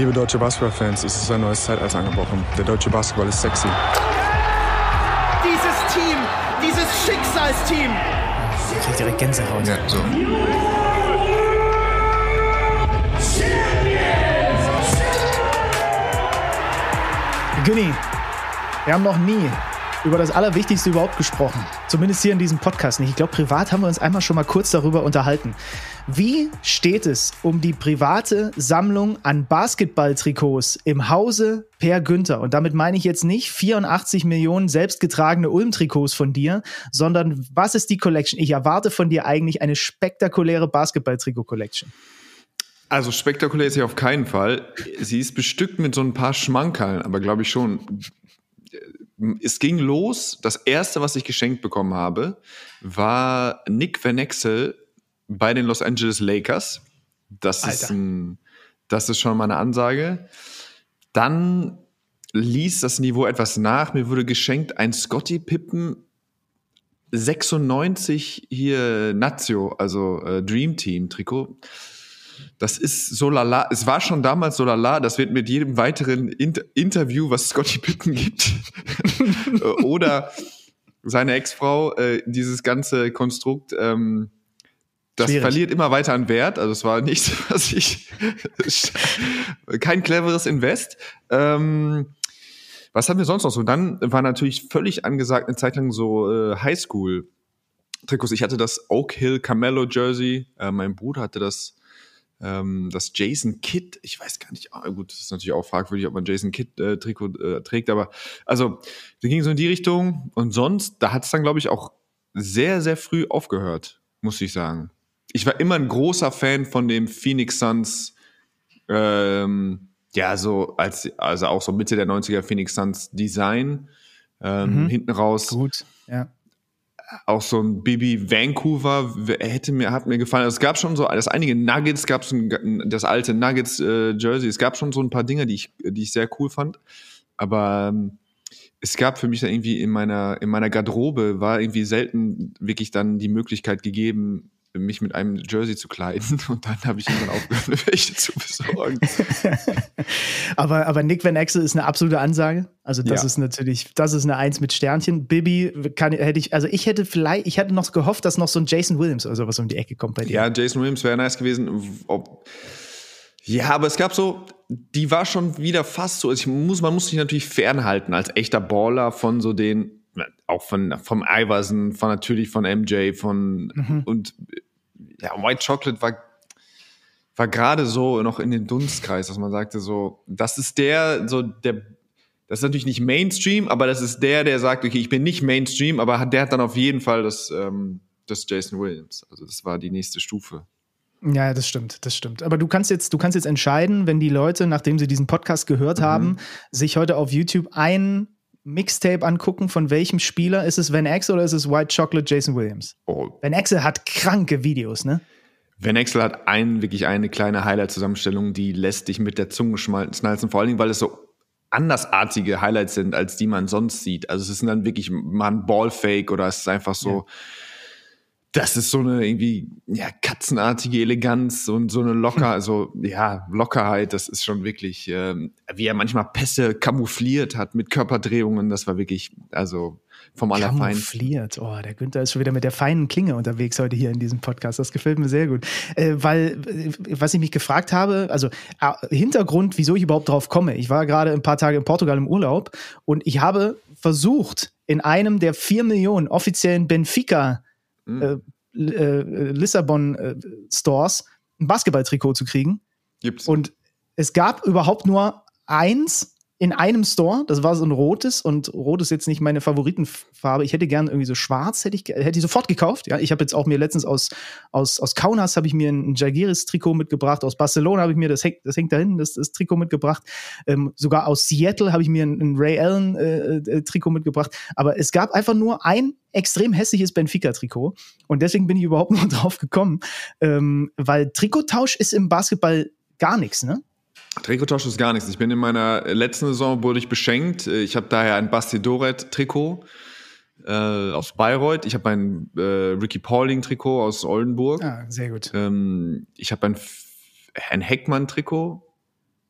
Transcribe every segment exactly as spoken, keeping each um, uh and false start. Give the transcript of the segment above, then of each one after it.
Liebe deutsche Basketballfans, es ist ein neues Zeitalter angebrochen. Der deutsche Basketball ist sexy. Dieses Team, dieses Schicksalsteam. Ich krieg direkt Gänsehaut. Ja, so. Günni, wir haben noch nie über das Allerwichtigste überhaupt gesprochen. Zumindest hier in diesem Podcast nicht. Ich glaube, privat haben wir uns einmal schon mal kurz darüber unterhalten. Wie steht es um die private Sammlung an Basketballtrikots im Hause Per Günther? Und damit meine ich jetzt nicht vierundachtzig Millionen selbstgetragene Ulm-Trikots von dir, sondern was ist die Collection? Ich erwarte von dir eigentlich eine spektakuläre Basketball-Trikot-Collection. Also spektakulär ist sie auf keinen Fall. Sie ist bestückt mit so ein paar Schmankerln, aber glaube ich schon. Es ging los, das erste, was ich geschenkt bekommen habe, war Nick Van Exel bei den Los Angeles Lakers. Das Alter. ist ein, das ist schon mal eine Ansage. Dann ließ das Niveau etwas nach. Mir wurde geschenkt ein Scottie Pippen sechsundneunzig hier Nazio, also äh, Dream Team Trikot. Das ist so lala. Es war schon damals so lala. Das wird mit jedem weiteren Inter- Interview, was Scottie Pippen gibt, oder seine Ex-Frau, äh, dieses ganze Konstrukt, ähm, das Schwierig. verliert immer weiter an Wert. Also es war nichts, was ich kein cleveres Invest. Ähm, was haben wir sonst noch so? Dann war natürlich völlig angesagt eine Zeit lang so äh, Highschool-Trikots. Ich hatte das Oak Hill Carmelo Jersey. Äh, mein Bruder hatte das ähm, das Jason Kidd. Ich weiß gar nicht. Ah, gut, das ist natürlich auch fragwürdig, ob man Jason Kidd äh, Trikot äh, trägt. Aber also, das ging so in die Richtung. Und sonst, da hat es dann, glaube ich, auch sehr, sehr früh aufgehört, muss ich sagen. Ich war immer ein großer Fan von dem Phoenix Suns, ähm, ja, so als, also auch so Mitte der neunziger Phoenix Suns Design, ähm, Mhm. hinten raus. Gut, ja. Auch so ein Bibi Vancouver hätte mir, hat mir gefallen. Also es gab schon so, das einige Nuggets, gab es das alte Nuggets äh, Jersey. Es gab schon so ein paar Dinge, die ich, die ich sehr cool fand. Aber ähm, es gab für mich dann irgendwie in meiner, in meiner Garderobe war irgendwie selten wirklich dann die Möglichkeit gegeben, mich mit einem Jersey zu kleiden. Und dann habe ich ihn dann aufgehört, welche zu besorgen. aber, aber Nick Van Exel ist eine absolute Ansage. Also das Ja. ist natürlich, das ist eine Eins mit Sternchen. Bibi kann, hätte ich, also ich hätte vielleicht, ich hätte noch gehofft, dass noch so ein Jason Williams oder sowas um die Ecke kommt bei dir. Ja, Jason Williams wäre nice gewesen. Ob, ja, aber es gab so, die war schon wieder fast so, also ich muss, man muss sich natürlich fernhalten als echter Baller von so den, auch von vom Iverson, von natürlich von M J, von Mhm. und ja, White Chocolate war war gerade so noch in den Dunstkreis, dass man sagte so, das ist der, so der, das ist natürlich nicht Mainstream, aber das ist der, der sagt, okay, ich bin nicht Mainstream, aber hat, der hat dann auf jeden Fall das, ähm, das Jason Williams. Also das war die nächste Stufe. Ja, das stimmt, das stimmt. Aber du kannst jetzt, du kannst jetzt entscheiden, wenn die Leute, nachdem sie diesen Podcast gehört Mhm. haben, sich heute auf YouTube ein Mixtape angucken, von welchem Spieler, ist es Van Exel oder ist es White Chocolate Jason Williams? Oh, Van Exel hat kranke Videos, ne? Van Exel hat ein, wirklich eine kleine Highlight-Zusammenstellung, die lässt dich mit der Zunge schnalzen, vor allen Dingen, weil es so andersartige Highlights sind, als die man sonst sieht. Also es ist dann wirklich mal ein Ballfake oder es ist einfach so, Ja. das ist so eine irgendwie, ja, katzenartige Eleganz und so eine locker, also ja, Lockerheit, das ist schon wirklich, ähm, wie er manchmal Pässe kamoufliert hat mit Körperdrehungen, das war wirklich, also vom Allerfeinsten. Kamoufliert. Oh, der Günther ist schon wieder mit der feinen Klinge unterwegs heute hier in diesem Podcast. Das gefällt mir sehr gut. Äh, weil, äh, was ich mich gefragt habe, also äh, Hintergrund, wieso ich überhaupt drauf komme. Ich war gerade ein paar Tage in Portugal im Urlaub und ich habe versucht, in einem der vier Millionen offiziellen Benfica Mhm. äh, äh, Lissabon äh, Stores ein Basketballtrikot zu kriegen. Gibt's. Und es gab überhaupt nur eins in einem Store, das war so ein rotes, und rot ist jetzt nicht meine Favoritenfarbe. Ich hätte gern irgendwie so schwarz, hätte ich, ge- hätte ich sofort gekauft. Ja, ich habe jetzt auch mir letztens aus, aus, aus Kaunas habe ich mir ein Jagiris-Trikot mitgebracht, aus Barcelona habe ich mir, das hängt, das hängt da hinten, das, das Trikot mitgebracht. Ähm, sogar aus Seattle habe ich mir ein, ein Ray Allen-Trikot mitgebracht. Aber es gab einfach nur ein extrem hässliches Benfica-Trikot. Und deswegen bin ich überhaupt nur drauf gekommen. Ähm, weil Trikottausch ist im Basketball gar nichts, ne? Trikottausch ist gar nichts. Ich bin in meiner letzten Saison wurde ich beschenkt. Ich habe daher ein Basti Doret-Trikot äh, aus Bayreuth. Ich habe ein äh, Ricky Pauling-Trikot aus Oldenburg. Ah, sehr gut. Ähm, ich habe ein, F- ein Heckmann-Trikot.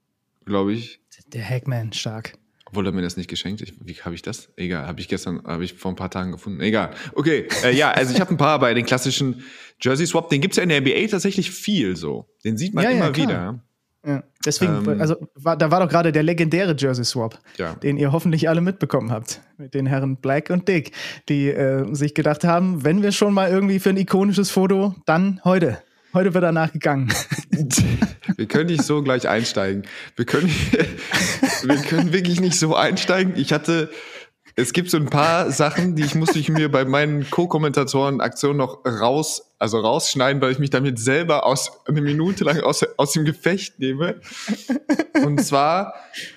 glaube ich. Der Hackman, stark. Obwohl er mir das nicht geschenkt. Ich, wie habe ich das? Egal, habe ich gestern, habe ich vor ein paar Tagen gefunden. Egal. Okay, äh, ja, also ich habe ein paar bei den klassischen Jersey Swap. Den gibt's ja in der N B A tatsächlich viel so. Den sieht man ja, immer ja, wieder. Ja, deswegen, Ähm, also war, da war doch gerade der legendäre Jersey Swap, Ja. den ihr hoffentlich alle mitbekommen habt. Mit den Herren Black und Dick, die äh, sich gedacht haben, wenn wir schon mal irgendwie für ein ikonisches Foto, dann heute. Heute wird danach gegangen. Wir können nicht so gleich einsteigen. Wir können, wir können wirklich nicht so einsteigen. Ich hatte, es gibt so ein paar Sachen, die ich musste ich mir bei meinen Co-Kommentatoren Aktionen noch raus, also rausschneiden, weil ich mich damit selber aus eine Minute lang aus, aus dem Gefecht nehme. Und zwar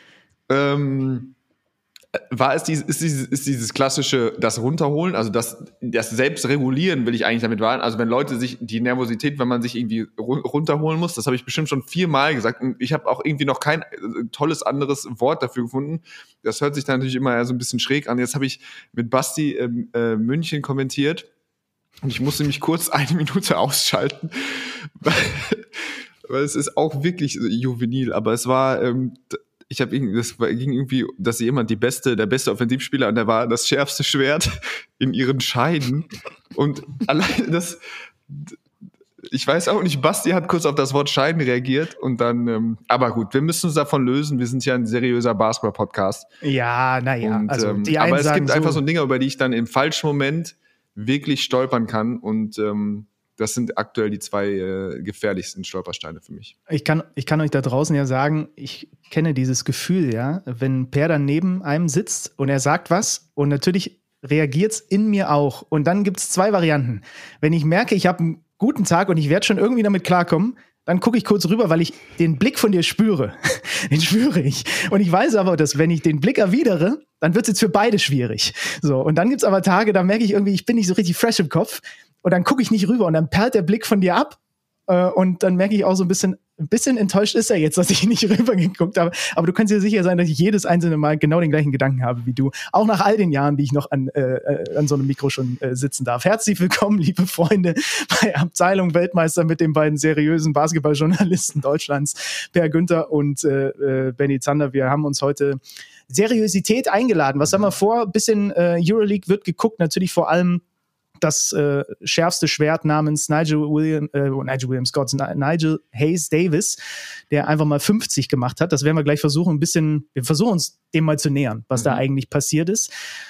ähm, war es dieses, ist dieses, ist dieses klassische, das Runterholen, also das, das Selbstregulieren will ich eigentlich damit wahren. Also wenn Leute sich, die Nervosität, wenn man sich irgendwie runterholen muss, das habe ich bestimmt schon viermal gesagt. Und ich habe auch irgendwie noch kein tolles anderes Wort dafür gefunden. Das hört sich dann natürlich immer eher so ein bisschen schräg an. Jetzt habe ich mit Basti ähm, äh, München kommentiert und ich musste mich kurz eine Minute ausschalten, weil, weil es ist auch wirklich juvenil, aber es war, ähm, ich habe irgendwie, das war, ging irgendwie, dass jemand die beste, der beste Offensivspieler und der war das schärfste Schwert in ihren Scheiden und allein das, ich weiß auch nicht, Basti hat kurz auf das Wort Scheiden reagiert und dann, ähm, aber gut, wir müssen uns davon lösen, wir sind ja ein seriöser Basketball-Podcast. Ja, naja, also ähm, die einen aber es sagen gibt einfach so so Dinge, über die ich dann im falschen Moment wirklich stolpern kann und ähm, das sind aktuell die zwei äh, gefährlichsten Stolpersteine für mich. Ich kann, ich kann euch da draußen ja sagen, ich kenne dieses Gefühl, ja, wenn Per dann neben einem sitzt und er sagt was und natürlich reagiert's in mir auch. Und dann gibt's zwei Varianten. Wenn ich merke, ich habe einen guten Tag und ich werde schon irgendwie damit klarkommen, dann gucke ich kurz rüber, weil ich den Blick von dir spüre. Den spüre ich. Und ich weiß aber, dass wenn ich den Blick erwidere, dann wird es jetzt für beide schwierig. So, und dann gibt's aber Tage, da merke ich irgendwie, ich bin nicht so richtig fresh im Kopf. Und dann gucke ich nicht rüber und dann perlt der Blick von dir ab. Äh, und dann merke ich auch so ein bisschen, ein bisschen enttäuscht ist er jetzt, dass ich nicht rüber geguckt habe. Aber du kannst dir sicher sein, dass ich jedes einzelne Mal genau den gleichen Gedanken habe wie du. Auch nach all den Jahren, die ich noch an, äh, an so einem Mikro schon äh, sitzen darf. Herzlich willkommen, liebe Freunde, bei Abteilung Weltmeister mit den beiden seriösen Basketballjournalisten Deutschlands, Per Günther und äh, äh, Benny Zander. Wir haben uns heute Seriosität eingeladen. Was haben wir vor? Ein bisschen äh, Euroleague wird geguckt, natürlich vor allem das äh, schärfste Schwert namens Nigel, William, äh, Nigel Williams, Gott, Nigel Hayes Davis, der einfach mal fünfzig gemacht hat. Das werden wir gleich versuchen, ein bisschen, wir versuchen uns dem mal zu nähern, was mhm. da eigentlich passiert ist.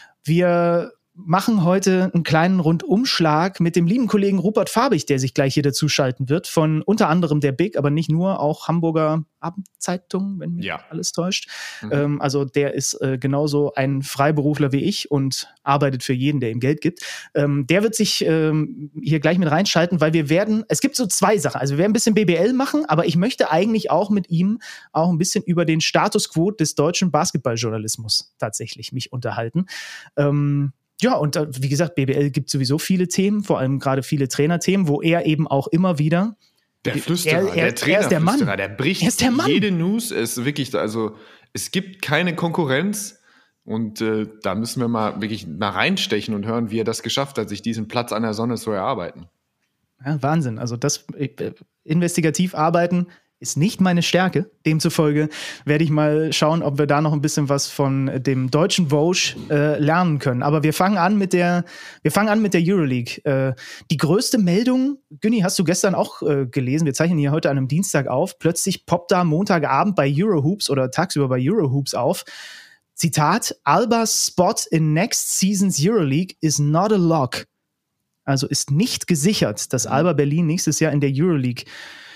Wir machen heute einen kleinen Rundumschlag mit dem lieben Kollegen Rupert Farbig, der sich gleich hier dazuschalten wird, von unter anderem der Big, aber nicht nur, auch Hamburger Abendzeitung, wenn mich ja. alles täuscht. Mhm. Ähm, also der ist äh, genauso ein Freiberufler wie ich und arbeitet für jeden, der ihm Geld gibt. Ähm, der wird sich ähm, hier gleich mit reinschalten, weil wir werden, es gibt so zwei Sachen, also wir werden ein bisschen B B L machen, aber ich möchte eigentlich auch mit ihm auch ein bisschen über den Status quo des deutschen Basketballjournalismus tatsächlich mich unterhalten. Ähm, Ja, und äh, wie gesagt, B B L gibt sowieso viele Themen, vor allem gerade viele Trainerthemen, wo er eben auch immer wieder Der Flüsterer, er, er, der Trainer, er ist der Mann. der bricht er ist der Mann. jede News. Ist wirklich, also es gibt keine Konkurrenz und äh, da müssen wir mal wirklich mal reinstechen und hören, wie er das geschafft hat, sich diesen Platz an der Sonne zu erarbeiten. Ja, Wahnsinn. Also das äh, investigativ arbeiten ist nicht meine Stärke. Demzufolge werde ich mal schauen, ob wir da noch ein bisschen was von dem deutschen Vogue äh, lernen können. Aber wir fangen an mit der, wir fangen an mit der Euroleague. Äh, die größte Meldung, Günni, hast du gestern auch äh, gelesen. Wir zeichnen hier heute an einem Dienstag auf. Plötzlich poppt da Montagabend bei Eurohoops oder tagsüber bei Eurohoops auf. Zitat: Alba's spot in next season's Euroleague is not a lock. Also ist nicht gesichert, dass Alba Berlin nächstes Jahr in der Euroleague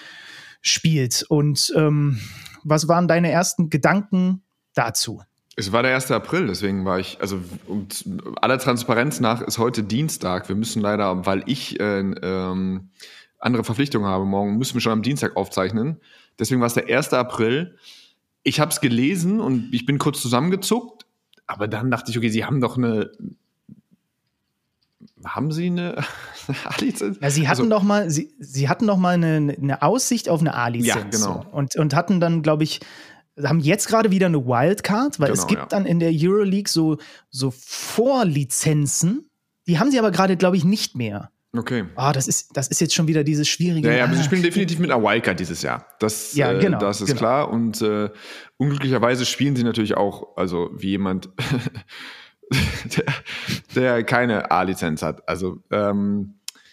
spielt. Und ähm, was waren deine ersten Gedanken dazu? Es war der erste April, deswegen war ich, also und aller Transparenz nach ist heute Dienstag. Wir müssen leider, weil ich äh, ähm, andere Verpflichtungen habe morgen, müssen wir schon am Dienstag aufzeichnen. Deswegen war es der erste April. Ich habe es gelesen und ich bin kurz zusammengezuckt, aber dann dachte ich, okay, sie haben doch eine Haben Sie eine A-Lizenz? Ja, sie hatten also, doch mal, sie, sie hatten doch mal eine, eine Aussicht auf eine A-Lizenz. Ja, genau. Und, und hatten dann, glaube ich, haben jetzt gerade wieder eine Wildcard, weil genau, es gibt ja. dann in der Euroleague so, so Vorlizenzen, die haben sie aber gerade, glaube ich, nicht mehr. Okay. Ah, das ist, das ist jetzt schon wieder dieses schwierige. Ja, ja, aber sie ah, spielen definitiv mit einer Wildcard dieses Jahr. Das, Ja, äh, genau, das ist genau. klar. Und äh, unglücklicherweise spielen sie natürlich auch, also wie jemand, der, der keine A-Lizenz hat. Also ähm,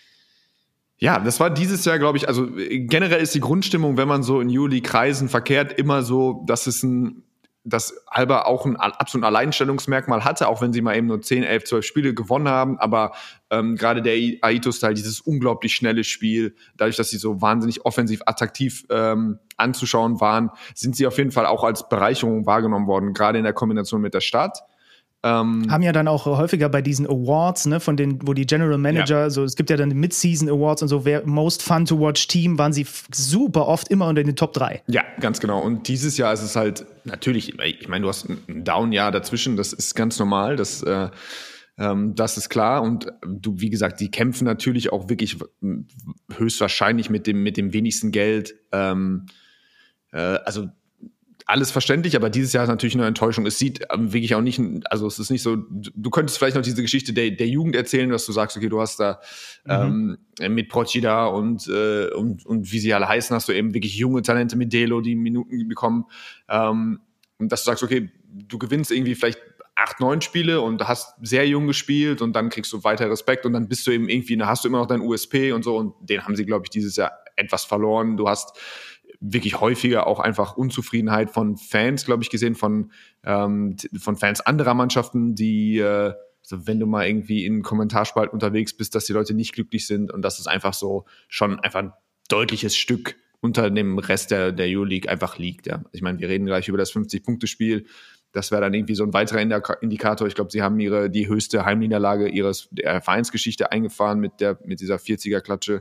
ja, das war dieses Jahr, glaube ich, also generell ist die Grundstimmung, wenn man so in Euroleague-Kreisen verkehrt, immer so, dass es ein dass Alba auch ein absolut Alleinstellungsmerkmal hatte, auch wenn sie mal eben nur zehn, elf, zwölf Spiele gewonnen haben, aber ähm, gerade der Aito-Style, dieses unglaublich schnelle Spiel, dadurch, dass sie so wahnsinnig offensiv attraktiv ähm, anzuschauen waren, sind sie auf jeden Fall auch als Bereicherung wahrgenommen worden, gerade in der Kombination mit der Stadt. Ähm, haben ja dann auch häufiger bei diesen Awards, ne, von den, wo die General Manager, Ja. so es gibt ja dann die Mid-Season Awards und so, wer Most Fun to Watch Team, waren sie f- super oft immer unter den Top drei. Ja, ganz genau. Und dieses Jahr ist es halt natürlich, ich meine, du hast ein Down-Jahr dazwischen, das ist ganz normal, das, äh, ähm, das ist klar. Und du, wie gesagt, die kämpfen natürlich auch wirklich höchstwahrscheinlich mit dem, mit dem wenigsten Geld. Ähm, äh, also alles verständlich, aber dieses Jahr ist natürlich eine Enttäuschung. Es sieht ähm, wirklich auch nicht, also es ist nicht so, du, du könntest vielleicht noch diese Geschichte der, der Jugend erzählen, dass du sagst, okay, du hast da mhm. ähm, mit Procida und, äh, und, und wie sie alle heißen, hast du eben wirklich junge Talente mit Delo, die Minuten bekommen. Ähm, und dass du sagst, okay, du gewinnst irgendwie vielleicht acht, neun Spiele und hast sehr jung gespielt und dann kriegst du weiter Respekt und dann bist du eben irgendwie, da hast du immer noch deinen U S P und so und den haben sie, glaube ich, dieses Jahr etwas verloren. Du hast wirklich häufiger auch einfach Unzufriedenheit von Fans, glaube ich, gesehen, von, ähm, von Fans anderer Mannschaften, die, äh, also wenn du mal irgendwie in Kommentarspalten unterwegs bist, dass die Leute nicht glücklich sind und dass es einfach so schon einfach ein deutliches Stück unter dem Rest der, der Euroleague einfach liegt. Ja. Ich meine, wir reden gleich über das fünfzig-Punkte-Spiel. Das wäre dann irgendwie so ein weiterer Indikator. Ich glaube, sie haben ihre die höchste Heimniederlage ihres der Vereinsgeschichte eingefahren mit der mit dieser vierziger-Klatsche.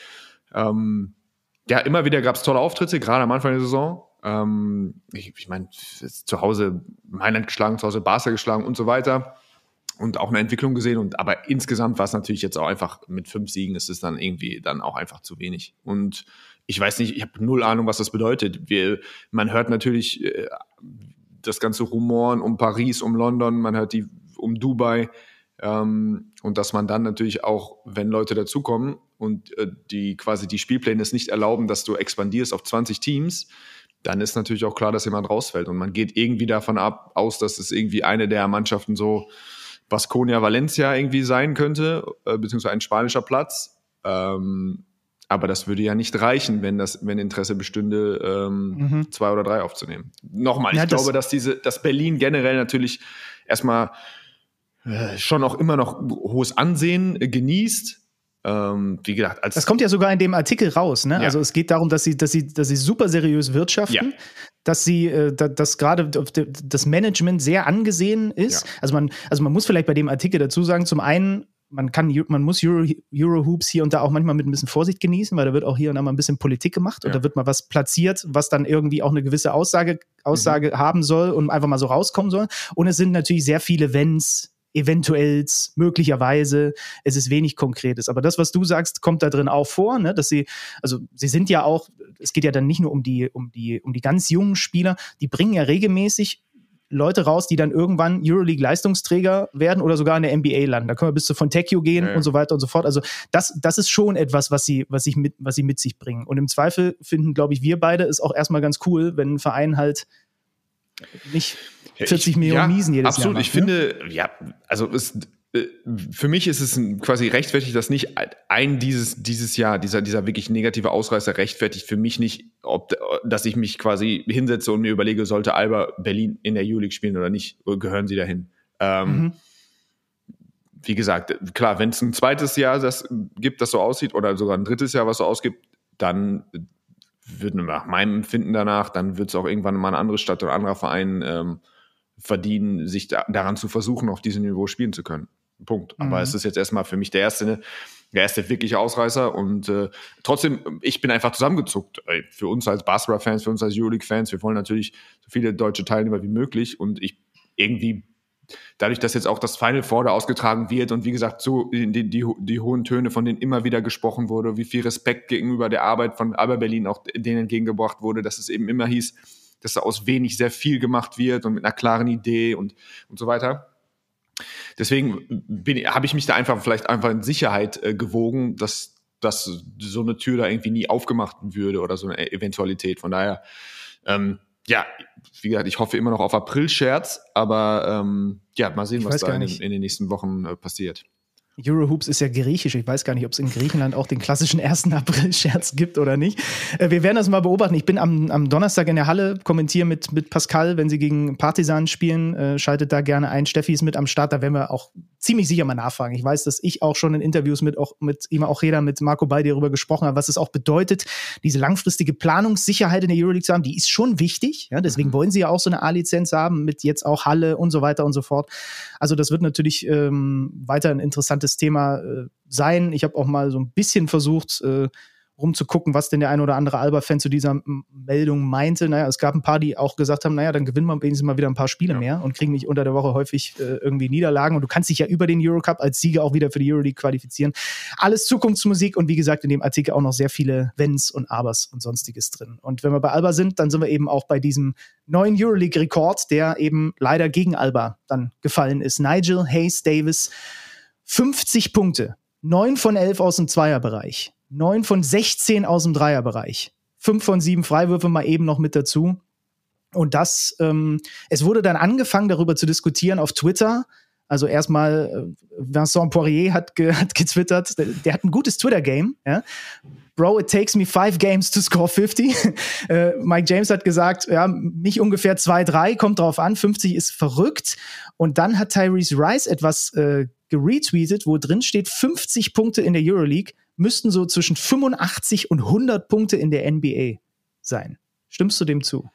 Ähm, Ja, immer wieder gab es tolle Auftritte, gerade am Anfang der Saison. Ähm, ich ich meine, zu Hause Mailand geschlagen, zu Hause Barca geschlagen und so weiter. Und auch eine Entwicklung gesehen. Und aber insgesamt war es natürlich jetzt auch einfach mit fünf Siegen ist es dann irgendwie dann auch einfach zu wenig. Und ich weiß nicht, ich habe null Ahnung, was das bedeutet. Wir, man hört natürlich äh, das ganze Rumoren um Paris, um London, man hört die um Dubai. Ähm, und dass man dann natürlich auch, wenn Leute dazukommen und äh, die quasi die Spielpläne es nicht erlauben, dass du expandierst auf zwanzig Teams, dann ist natürlich auch klar, dass jemand rausfällt. Und man geht irgendwie davon ab, aus, dass es irgendwie eine der Mannschaften so Baskonia, Valencia irgendwie sein könnte, äh, beziehungsweise ein spanischer Platz. Ähm, aber das würde ja nicht reichen, wenn das, wenn Interesse bestünde, ähm, mhm. zwei oder drei aufzunehmen. Nochmal, ich ja, das glaube, dass diese, dass Berlin generell natürlich erstmal schon auch immer noch hohes Ansehen genießt. Ähm, wie gesagt, als das kommt ja sogar in dem Artikel raus, ne? Ja. Also es geht darum, dass sie, dass sie, dass sie super seriös wirtschaften, ja. dass sie, äh, da, dass gerade das Management sehr angesehen ist. Ja. Also man, also man muss vielleicht bei dem Artikel dazu sagen, zum einen, man kann, man muss Euro, Eurohoops hier und da auch manchmal mit ein bisschen Vorsicht genießen, weil da wird auch hier und da mal ein bisschen Politik gemacht und ja. da wird mal was platziert, was dann irgendwie auch eine gewisse Aussage, Aussage mhm. haben soll und einfach mal so rauskommen soll. Und es sind natürlich sehr viele Wenns, eventuell, möglicherweise, es ist wenig Konkretes. Aber das, was du sagst, kommt da drin auch vor, ne? Dass sie, also sie sind ja auch, es geht ja dann nicht nur um die, um die, um die ganz jungen Spieler, die bringen ja regelmäßig Leute raus, die dann irgendwann Euroleague-Leistungsträger werden oder sogar in der N B A landen. Da können wir bis zu Fontecchio gehen ja, ja. und so weiter und so fort. Also das, das ist schon etwas, was sie, was ich mit, was sie mit sich bringen. Und im Zweifel finden, glaube ich, wir beide ist auch erstmal ganz cool, wenn ein Verein halt nicht vierzig ich, Millionen ja, Miesen jedes absolut. Jahr macht. Ich finde, ja, also es, für mich ist es quasi rechtfertigt, dass nicht ein dieses, dieses Jahr, dieser, dieser wirklich negative Ausreißer rechtfertigt für mich nicht, ob, dass ich mich quasi hinsetze und mir überlege, sollte Alba Berlin in der Euroleague spielen oder nicht, gehören sie dahin. Ähm, mhm. Wie gesagt, klar, wenn es ein zweites Jahr das gibt, das so aussieht, oder sogar ein drittes Jahr, was so ausgibt, dann wird nach meinem Empfinden danach, dann wird es auch irgendwann mal eine andere Stadt oder ein anderer Verein ähm, verdienen, sich da, daran zu versuchen, auf diesem Niveau spielen zu können. Punkt. Mhm. Aber es ist jetzt erstmal für mich der erste, der erste wirkliche Ausreißer und äh, trotzdem, ich bin einfach zusammengezuckt. Für uns als Basketball-Fans, für uns als Euroleague-Fans, wir wollen natürlich so viele deutsche Teilnehmer wie möglich und ich irgendwie dadurch, dass jetzt auch das Final Four da ausgetragen wird und wie gesagt, so die, die, die, die hohen Töne, von denen immer wieder gesprochen wurde, wie viel Respekt gegenüber der Arbeit von Alba Berlin auch denen entgegengebracht wurde, dass es eben immer hieß, dass da aus wenig sehr viel gemacht wird und mit einer klaren Idee und, und so weiter. deswegen habe ich mich da einfach vielleicht einfach in Sicherheit äh, gewogen, dass, dass so eine Tür da irgendwie nie aufgemacht würde oder so eine Eventualität. Von daher, ähm, ja, wie gesagt, ich hoffe immer noch auf April-Scherz, aber ähm, ja, mal sehen, Ich was weiß da gar in, nicht. in den nächsten Wochen äh, passiert. Eurohoops ist ja griechisch. Ich weiß gar nicht, ob es in Griechenland auch den klassischen ersten April-Scherz gibt oder nicht. Äh, wir werden das mal beobachten. Ich bin am, am Donnerstag in der Halle, kommentiere mit, mit Pascal, wenn sie gegen Partisan spielen. Äh, schaltet da gerne ein. Steffi ist mit am Start. Da werden wir auch ziemlich sicher mal nachfragen. Ich weiß, dass ich auch schon in Interviews mit, auch, mit Ima Ocheda, mit Marco Baldi darüber gesprochen habe, was es auch bedeutet, diese langfristige Planungssicherheit in der Euroleague zu haben. Die ist schon wichtig. Ja? Deswegen mhm. wollen sie ja auch so eine A-Lizenz haben mit jetzt auch Halle und so weiter und so fort. Also das wird natürlich ähm, weiter ein interessantes Thema äh, sein. Ich habe auch mal so ein bisschen versucht, äh, rumzugucken, was denn der ein oder andere Alba-Fan zu dieser M- Meldung meinte. Naja, es gab ein paar, die auch gesagt haben, naja, dann gewinnen wir wenigstens mal wieder ein paar Spiele ja. mehr und kriegen nicht unter der Woche häufig äh, irgendwie Niederlagen. Und du kannst dich ja über den Eurocup als Sieger auch wieder für die Euroleague qualifizieren. Alles Zukunftsmusik und wie gesagt, in dem Artikel auch noch sehr viele Wenns und Abers und Sonstiges drin. Und wenn wir bei Alba sind, dann sind wir eben auch bei diesem neuen Euroleague-Rekord, der eben leider gegen Alba dann gefallen ist. Nigel Hayes-Davis, fünfzig Punkte, neun von elf aus dem Zweierbereich, neun von sechzehn aus dem Dreierbereich, fünf von sieben Freiwürfe mal eben noch mit dazu. Und das, ähm, es wurde dann angefangen, darüber zu diskutieren auf Twitter. Also erstmal, äh, Vincent Poirier hat, ge- hat getwittert, der, der hat ein gutes Twitter-Game, ja. Bro, it takes me five games to score fifty. äh, Mike James hat gesagt, ja, mich ungefähr zwei, drei, kommt drauf an, fünfzig ist verrückt. Und dann hat Tyrese Rice etwas äh, geretweetet, wo drin steht, fünfzig Punkte in der Euroleague müssten so zwischen fünfundachtzig und hundert Punkte in der N B A sein. Stimmst du dem zu?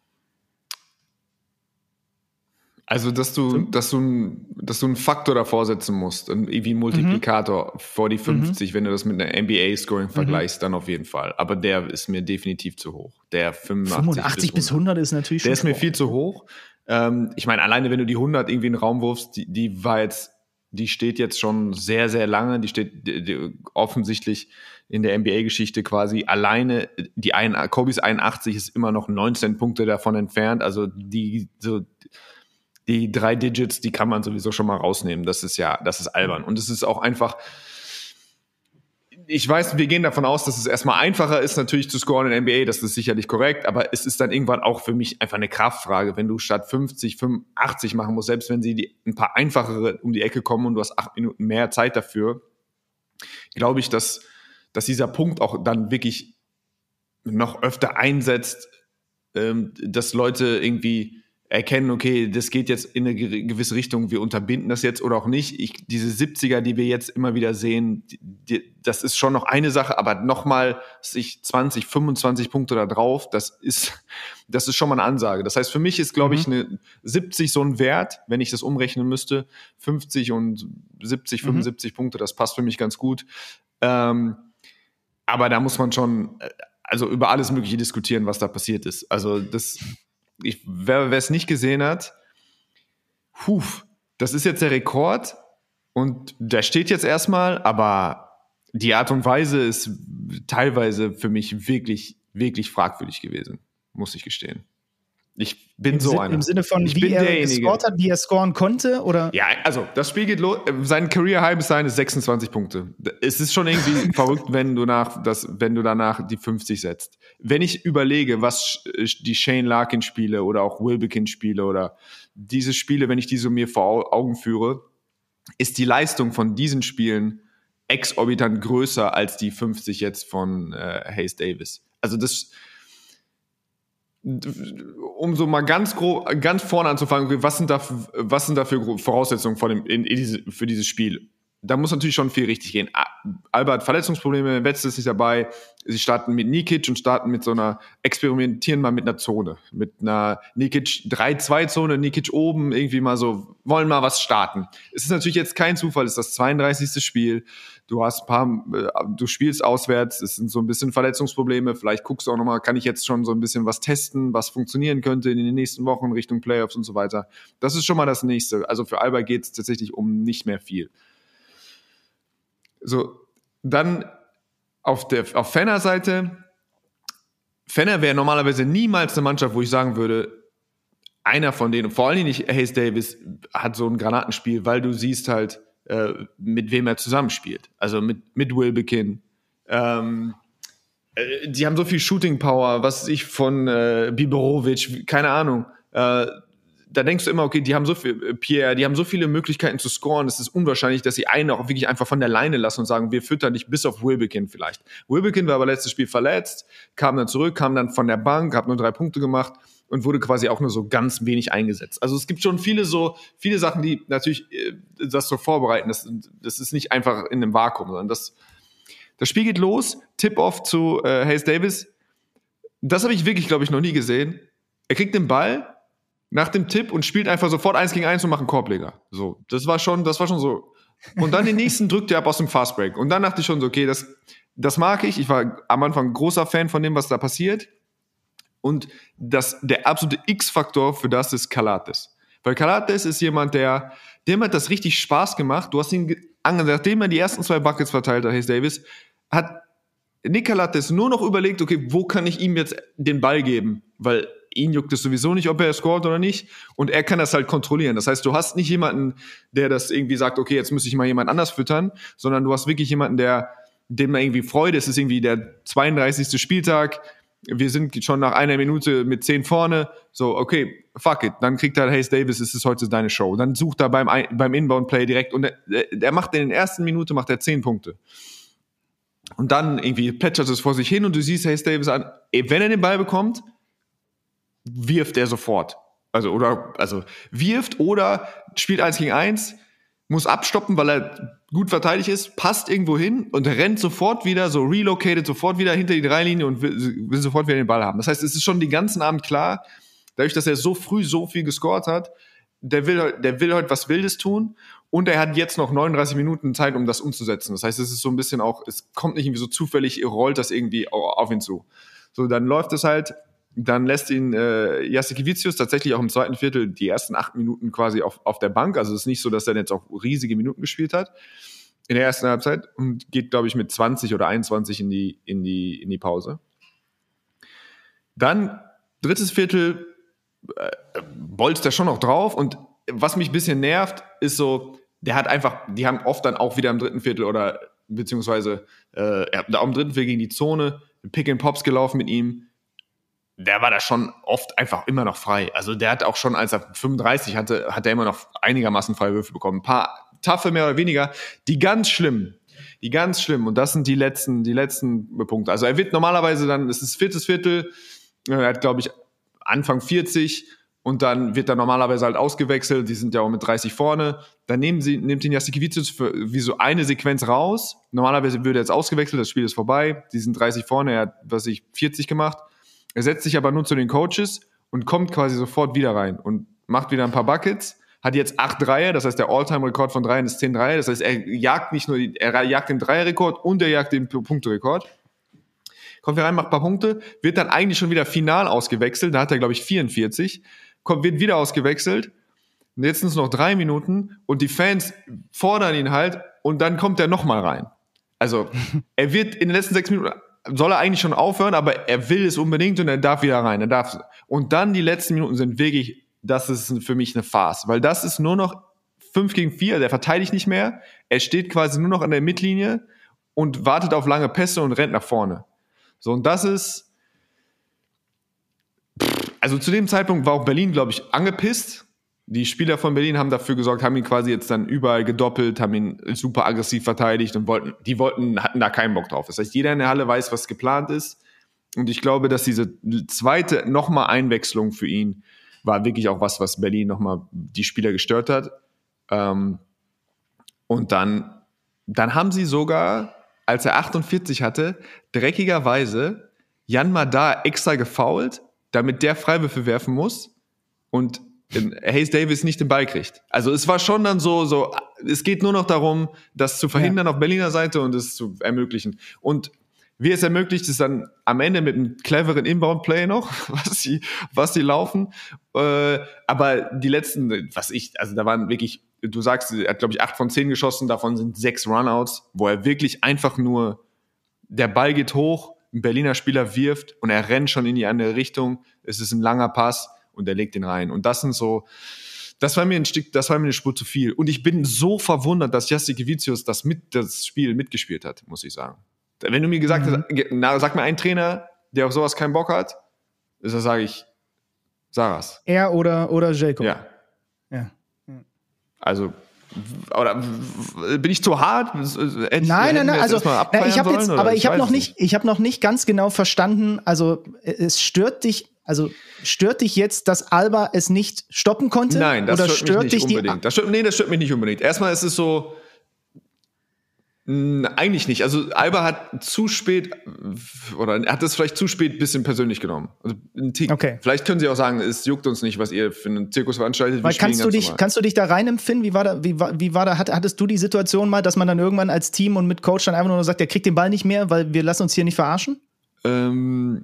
Also, dass du, dass du, dass du einen Faktor davor setzen musst, irgendwie einen Multiplikator mhm. vor die fünfzig, mhm. wenn du das mit einer N B A-Scoring vergleichst, mhm. dann auf jeden Fall. Aber der ist mir definitiv zu hoch. Der fünfundachtzig, fünfundachtzig bis hundert ist natürlich schon. Der ist mir viel zu hoch. Ähm, ich meine, alleine wenn du die hundert irgendwie in den Raum wirfst, die, die war jetzt, die steht jetzt schon sehr, sehr lange. Die steht die, die, offensichtlich in der N B A-Geschichte quasi alleine. Die ein, Kobes einundachtzig ist immer noch neunzehn Punkte davon entfernt. Also die so die drei Digits, die kann man sowieso schon mal rausnehmen. Das ist ja, das ist albern. Und es ist auch einfach, ich weiß, wir gehen davon aus, dass es erstmal einfacher ist, natürlich zu scoren in der N B A, das ist sicherlich korrekt, aber es ist dann irgendwann auch für mich einfach eine Kraftfrage, wenn du statt fünfzig, fünfundachtzig machen musst, selbst wenn sie die, ein paar einfachere um die Ecke kommen und du hast acht Minuten mehr Zeit dafür, glaube ich, dass, dass dieser Punkt auch dann wirklich noch öfter einsetzt, ähm, dass Leute irgendwie erkennen, okay, das geht jetzt in eine gewisse Richtung, wir unterbinden das jetzt oder auch nicht. Ich, diese siebziger, die wir jetzt immer wieder sehen, die, die, das ist schon noch eine Sache, aber nochmal sich zwanzig, fünfundzwanzig Punkte da drauf, das ist, das ist schon mal eine Ansage. Das heißt, für mich ist, glaube mhm. ich, eine siebzig so ein Wert, wenn ich das umrechnen müsste. fünfzig und siebzig, fünfundsiebzig mhm. Punkte, das passt für mich ganz gut. Ähm, aber da muss man schon, also über alles Mögliche diskutieren, was da passiert ist. Also das Ich, wer es nicht gesehen hat, puh, das ist jetzt der Rekord und der steht jetzt erstmal, aber die Art und Weise ist teilweise für mich wirklich, wirklich fragwürdig gewesen, muss ich gestehen. Ich bin Im so Sin- einer. Im Sinne von, ich wie bin er derjenige. gescored hat, wie er scoren konnte? Oder? Ja, also das Spiel geht los. Sein Career-High bis dahin ist sechsundzwanzig Punkte. Es ist schon irgendwie verrückt, wenn du, nach, das, wenn du danach die fünfzig setzt. Wenn ich überlege, was die Shane Larkin-Spiele oder auch Wilbekin-Spiele oder diese Spiele, wenn ich diese mir vor Augen führe, ist die Leistung von diesen Spielen exorbitant größer als die fünfzig jetzt von äh, Hayes Davis. Also das... Um so mal ganz grob, ganz vorne anzufangen, was sind da, was sind da für Voraussetzungen vor dem, in, in diese, für dieses Spiel? Da muss natürlich schon viel richtig gehen. Alba hat Verletzungsprobleme, Wetzel ist nicht dabei. Sie starten mit Nikic und starten mit so einer, experimentieren mal mit einer Zone. Mit einer Nikic drei zwei Zone, Nikic oben, irgendwie mal so, wollen mal was starten. Es ist natürlich jetzt kein Zufall, es ist das zweiunddreißigste Spiel. Du hast ein paar, du spielst auswärts, es sind so ein bisschen Verletzungsprobleme. Vielleicht guckst du auch nochmal, kann ich jetzt schon so ein bisschen was testen, was funktionieren könnte in den nächsten Wochen Richtung Playoffs und so weiter. Das ist schon mal das Nächste. Also für Alba geht es tatsächlich um nicht mehr viel. So, dann auf der auf Fenner-Seite. Fenner wäre normalerweise niemals eine Mannschaft, wo ich sagen würde, einer von denen, vor allem nicht Hayes Davis, hat so ein Granatenspiel, weil du siehst halt, äh, mit wem er zusammenspielt. Also mit, mit Wilbekin. Ähm, äh, die haben so viel Shooting Power, was weiß ich, von äh, Biborovic, keine Ahnung. Äh, da denkst du immer, okay, die haben so viel, äh, Pierre, die haben so viele Möglichkeiten zu scoren, es ist unwahrscheinlich, dass sie einen auch wirklich einfach von der Leine lassen und sagen, wir füttern dich bis auf Wilbekin vielleicht. Wilbekin war aber letztes Spiel verletzt, kam dann zurück, kam dann von der Bank, hat nur drei Punkte gemacht und wurde quasi auch nur so ganz wenig eingesetzt. Also es gibt schon viele so, viele Sachen, die natürlich äh, das so vorbereiten. Das, das ist nicht einfach in einem Vakuum, sondern das, das Spiel geht los, Tip-Off zu äh, Hayes Davis. Das habe ich wirklich, glaube ich, noch nie gesehen. Er kriegt den Ball nach dem Tipp und spielt einfach sofort eins gegen eins und macht einen Korbleger. So, das war schon, das war schon so. Und dann den nächsten drückt er ab aus dem Fastbreak. Und dann dachte ich schon so, okay, das, das mag ich. Ich war am Anfang ein großer Fan von dem, was da passiert. Und das, der absolute X-Faktor für das ist Calathes. Weil Calathes ist jemand, der, dem hat das richtig Spaß gemacht. Du hast ihn, nachdem er die ersten zwei Buckets verteilt hat, Hayes Davis, hat Nick Calathes nur noch überlegt, okay, wo kann ich ihm jetzt den Ball geben? Weil ihn juckt es sowieso nicht, ob er scoret oder nicht. Und er kann das halt kontrollieren. Das heißt, du hast nicht jemanden, der das irgendwie sagt, okay, jetzt muss ich mal jemand anders füttern, sondern du hast wirklich jemanden, der, dem irgendwie Freude ist. Es ist irgendwie der zweiunddreißigste Spieltag. Wir sind schon nach einer Minute mit zehn vorne. So, okay, fuck it. Dann kriegt er Hayes Davis, es ist heute deine Show. Dann sucht er beim, beim Inbound-Play direkt. Und er, er macht in den ersten Minute macht er zehn Punkte. Und dann irgendwie plätschert es vor sich hin und du siehst Hayes Davis an. Ey, wenn er den Ball bekommt, wirft er sofort. Also, oder, also, wirft oder spielt eins gegen eins, muss abstoppen, weil er gut verteidigt ist, passt irgendwo hin und rennt sofort wieder, so relocated, sofort wieder hinter die Dreilinie und will, will sofort wieder den Ball haben. Das heißt, es ist schon den ganzen Abend klar, dadurch, dass er so früh so viel gescored hat, der will, der will heute was Wildes tun und er hat jetzt noch neununddreißig Minuten Zeit, um das umzusetzen. Das heißt, es ist so ein bisschen auch, es kommt nicht irgendwie so zufällig, rollt das irgendwie auf ihn zu. So, dann läuft es halt, dann lässt ihn äh, Jasikevičius tatsächlich auch im zweiten Viertel die ersten acht Minuten quasi auf, auf der Bank. Also es ist nicht so, dass er jetzt auch riesige Minuten gespielt hat in der ersten Halbzeit und geht, glaube ich, mit zwanzig oder einundzwanzig in die, in die, in die Pause. Dann drittes Viertel äh, bolzt er schon noch drauf und was mich ein bisschen nervt, ist so, der hat einfach, die haben oft dann auch wieder im dritten Viertel oder beziehungsweise äh, er hat auch im dritten Viertel gegen die Zone Pick and Pops gelaufen mit ihm. Der war da schon oft einfach immer noch frei. Also der hat auch schon, als er fünfunddreißig hatte, hat er immer noch einigermaßen freie Würfe bekommen. Ein paar taffe mehr oder weniger. Die ganz schlimm. Die ganz schlimm. Und das sind die letzten, die letzten Punkte. Also er wird normalerweise dann, es ist viertes Viertel, er hat, glaube ich, Anfang vierzig und dann wird er normalerweise halt ausgewechselt. Die sind ja auch mit dreißig vorne. Dann nehmen sie, nimmt ihn Jasikevičius für wie so eine Sequenz raus. Normalerweise würde er jetzt ausgewechselt, das Spiel ist vorbei. Die sind dreißig vorne, er hat, was weiß ich, vierzig gemacht. Er setzt sich aber nur zu den Coaches und kommt quasi sofort wieder rein und macht wieder ein paar Buckets, hat jetzt acht Dreier, das heißt der All-Time-Rekord von Dreien ist zehn Dreier, das heißt er jagt nicht nur, die, er jagt den Dreierrekord und er jagt den Punkterekord. Kommt wieder rein, macht ein paar Punkte, wird dann eigentlich schon wieder final ausgewechselt, da hat er glaube ich vierundvierzig, kommt, wird wieder ausgewechselt und jetzt sind es noch drei Minuten und die Fans fordern ihn halt und dann kommt er nochmal rein. Also er wird in den letzten sechs Minuten soll er eigentlich schon aufhören, aber er will es unbedingt und er darf wieder rein. Er darf. Und dann die letzten Minuten sind wirklich, das ist für mich eine Farce, weil das ist nur noch fünf gegen vier, der verteidigt nicht mehr, er steht quasi nur noch an der Mittellinie und wartet auf lange Pässe und rennt nach vorne. So, und das ist, also zu dem Zeitpunkt war auch Berlin, glaube ich, angepisst. Die Spieler von Berlin haben dafür gesorgt, haben ihn quasi jetzt dann überall gedoppelt, haben ihn super aggressiv verteidigt und wollten, die wollten, hatten da keinen Bock drauf. Das heißt, jeder in der Halle weiß, was geplant ist. Und ich glaube, dass diese zweite nochmal Einwechslung für ihn war wirklich auch was, was Berlin nochmal die Spieler gestört hat. Ähm, und dann, dann haben sie sogar, als er achtundvierzig hatte, dreckigerweise Jan Madar extra gefoult, damit der Freiwürfe werfen muss und Hayes Davis nicht den Ball kriegt. Also es war schon dann so, so es geht nur noch darum, das zu verhindern ja. auf Berliner Seite und es zu ermöglichen. Und wie es ermöglicht, ist dann am Ende mit einem cleveren Inbound-Play noch, was sie, was sie laufen. Äh, aber die letzten, was ich, also da waren wirklich, du sagst, er hat glaube ich acht von zehn geschossen, davon sind sechs Runouts, wo er wirklich einfach nur, der Ball geht hoch, ein Berliner Spieler wirft und er rennt schon in die andere Richtung. Es ist ein langer Pass. und der legt den rein. Und das sind so, das war mir ein Stück, das war mir eine Spur zu viel. Und ich bin so verwundert, dass Jasikevičius das mit, das Spiel mitgespielt hat, muss ich sagen. Wenn du mir gesagt mhm. hast, na, sag mir einen Trainer, der auf sowas keinen Bock hat, ist das, sage ich, Saras. Er oder, oder Željko. Ja. Ja. Also, oder bin ich zu hart? Hätt, nein, nein, nein. Also, na, ich habe jetzt, sollen, aber ich, ich habe noch nicht, ich habe noch nicht ganz genau verstanden. Also, es stört dich, also stört dich jetzt, dass Alba es nicht stoppen konnte? Nein, das oder stört, stört mich nicht dich unbedingt. Das stört, nee, das stört mich nicht unbedingt. Erstmal ist es so, mh, eigentlich nicht. Also Alba hat zu spät oder hat das vielleicht zu spät ein bisschen persönlich genommen. Also ein Tick. Okay. Vielleicht können sie auch sagen, es juckt uns nicht, was ihr für einen Zirkus veranstaltet. Weil kannst du dich, kannst du dich da rein empfinden? Wie war da, wie war, wie war da, hattest du die Situation mal, dass man dann irgendwann als Team und mit Coach dann einfach nur sagt, der kriegt den Ball nicht mehr, weil wir lassen uns hier nicht verarschen? Ähm,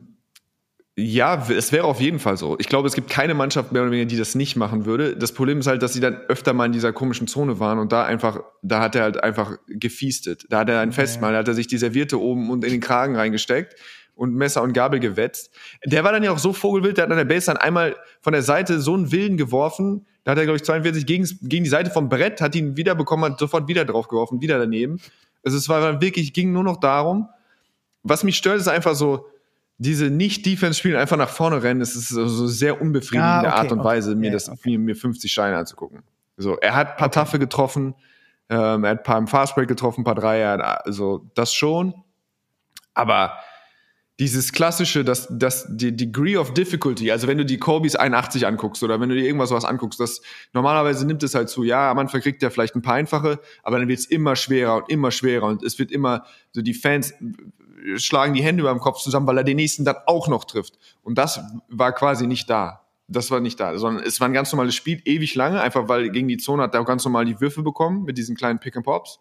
ja, es wäre auf jeden Fall so. Ich glaube, es gibt keine Mannschaft mehr oder weniger, die das nicht machen würde. Das Problem ist halt, dass sie dann öfter mal in dieser komischen Zone waren und da einfach, da hat er halt einfach gefiestet. Da hat er ein Festmahl, da hat er sich die Serviette oben und in den Kragen reingesteckt und Messer und Gabel gewetzt. Der war dann ja auch so vogelwild, der hat an der Base dann einmal von der Seite so einen Wilden geworfen, da hat er, glaube ich, zweiundvierzig gegen, gegen die Seite vom Brett, hat ihn wieder bekommen, hat sofort wieder drauf geworfen, wieder daneben. Also es war dann wirklich, ging nur noch darum. Was mich stört, ist einfach so, diese Nicht-Defense-Spielen einfach nach vorne rennen, das ist so so sehr unbefriedigende ah, okay, Art und okay. Weise, mir, ja, das, okay. mir fünfzig Scheine anzugucken. So, er hat ein paar okay. Taffe getroffen, ähm, er hat ein paar im Fastbreak getroffen, ein paar Dreier, also das schon. Aber dieses klassische, das, das, die Degree of Difficulty, also wenn du die Kobis einundachtzig anguckst oder wenn du dir irgendwas sowas anguckst, das normalerweise nimmt es halt zu, ja, am Anfang kriegt er vielleicht ein paar einfache, aber dann wird es immer schwerer und immer schwerer und es wird immer, so die Fans schlagen die Hände über dem Kopf zusammen, weil er den nächsten dann auch noch trifft. Und das war quasi nicht da. Das war nicht da, sondern es war ein ganz normales Spiel, ewig lange, einfach weil gegen die Zone hat er auch ganz normal die Würfe bekommen mit diesen kleinen Pick-and-Pops.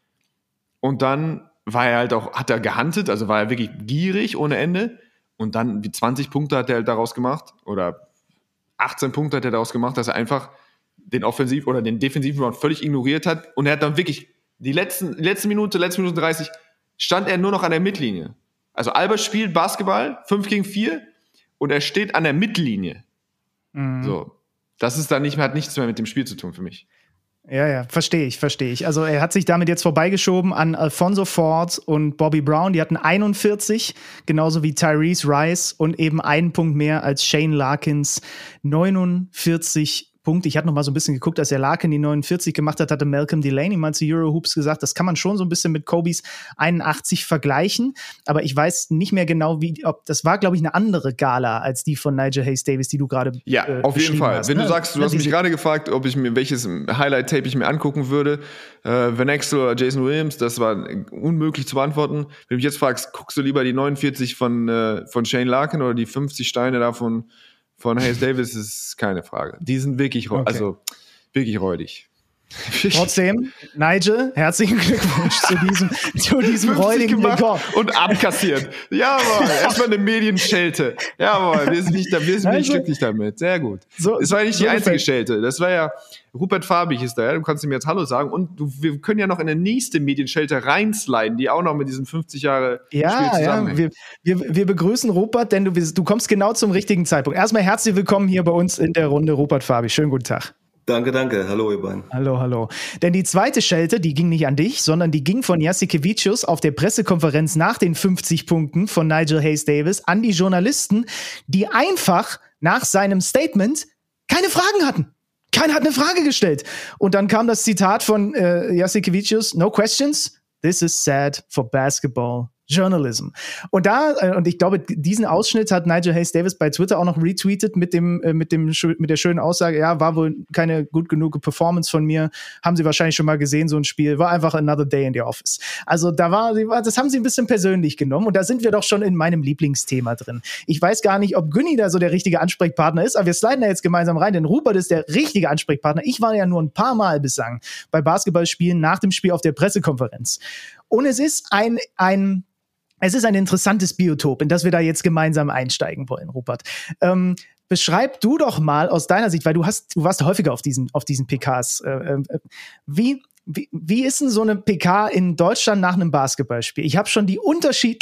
Und dann war er halt auch, hat er gehuntet, also war er wirklich gierig ohne Ende. Und dann wie zwanzig Punkte hat er halt daraus gemacht oder achtzehn Punkte hat er daraus gemacht, dass er einfach den Offensiv- oder den defensiven Round völlig ignoriert hat. Und er hat dann wirklich die letzten, die letzte Minute, letzte Minute dreißig stand er nur noch an der Mittellinie. Also Alba spielt Basketball, fünf gegen vier, und er steht an der Mittellinie. Mhm. So. Das ist dann nicht mehr, hat nichts mehr mit dem Spiel zu tun für mich. Ja, ja, verstehe ich, verstehe ich. Also er hat sich damit jetzt vorbeigeschoben an Alfonso Ford und Bobby Brown. Die hatten einundvierzig, genauso wie Tyrese Rice und eben einen Punkt mehr als Shane Larkins, neunundvierzig Punkte. Ich hatte noch mal so ein bisschen geguckt, als er Larkin die neunundvierzig gemacht hat, hatte Malcolm Delaney mal zu Eurohoops gesagt, das kann man schon so ein bisschen mit Kobis einundachtzig vergleichen, aber ich weiß nicht mehr genau, wie, ob das war, glaube ich, eine andere Gala als die von Nigel Hayes-Davis, die du gerade Ja, äh, auf jeden Fall. Hast, Wenn ne? du sagst, du ja, hast mich gerade gefragt, ob ich mir welches Highlight-Tape ich mir angucken würde, äh, Van Exel oder Jason Williams, das war unmöglich zu beantworten. Wenn du mich jetzt fragst, guckst du lieber die neunundvierzig von, äh, von Shane Larkin oder die fünfzig Steine davon von Hayes-Davis, ist keine Frage. Die sind wirklich, okay. also wirklich räudig. Trotzdem, Nigel, herzlichen Glückwunsch zu diesem, zu diesem räudigen Rekord. Und abkassiert. Jawohl, erstmal eine Medienschelte. Jawohl, wir sind nicht, da, wir sind nicht glücklich damit. Sehr gut. So, es war ja nicht so die einzige Schelte. Das war ja, Rupert Farbig ist da, ja? Du kannst ihm jetzt Hallo sagen. Und du, wir können ja noch in eine nächste Medienschelte reinsliden, die auch noch mit diesem fünfzig Jahre ja, Spiel zusammenhängt. Ja, wir, wir, wir begrüßen Rupert, denn du, du kommst genau zum richtigen Zeitpunkt. Erstmal herzlich willkommen hier bei uns in der Runde, Rupert Farbig. Schönen guten Tag. Danke, danke. Hallo, ihr beiden. Hallo, hallo. Denn die zweite Schelte, die ging nicht an dich, sondern die ging von Jasikevičius auf der Pressekonferenz nach den fünfzig Punkten von Nigel Hayes-Davis an die Journalisten, die einfach nach seinem Statement keine Fragen hatten. Keiner hat eine Frage gestellt. Und dann kam das Zitat von äh, Jasikevičius, no questions, this is sad for basketball Journalism. Und da, äh, und ich glaube, diesen Ausschnitt hat Nigel Hayes-Davis bei Twitter auch noch retweetet mit dem, äh, mit dem, mit der schönen Aussage, ja, war wohl keine gut genug Performance von mir, haben sie wahrscheinlich schon mal gesehen, so ein Spiel, war einfach another day in the office. Also da war, das haben sie ein bisschen persönlich genommen und da sind wir doch schon in meinem Lieblingsthema drin. Ich weiß gar nicht, ob Günni da so der richtige Ansprechpartner ist, aber wir sliden da jetzt gemeinsam rein, denn Rupert ist der richtige Ansprechpartner. Ich war ja nur ein paar Mal bislang bei Basketballspielen nach dem Spiel auf der Pressekonferenz. Und es ist ein, ein Es ist ein interessantes Biotop, in das wir da jetzt gemeinsam einsteigen wollen, Rupert. Ähm, beschreib du doch mal aus deiner Sicht, weil du hast, du warst häufiger auf diesen, auf diesen P Ks. Äh, äh, wie, wie, wie ist denn so eine P K in Deutschland nach einem Basketballspiel? Ich habe schon die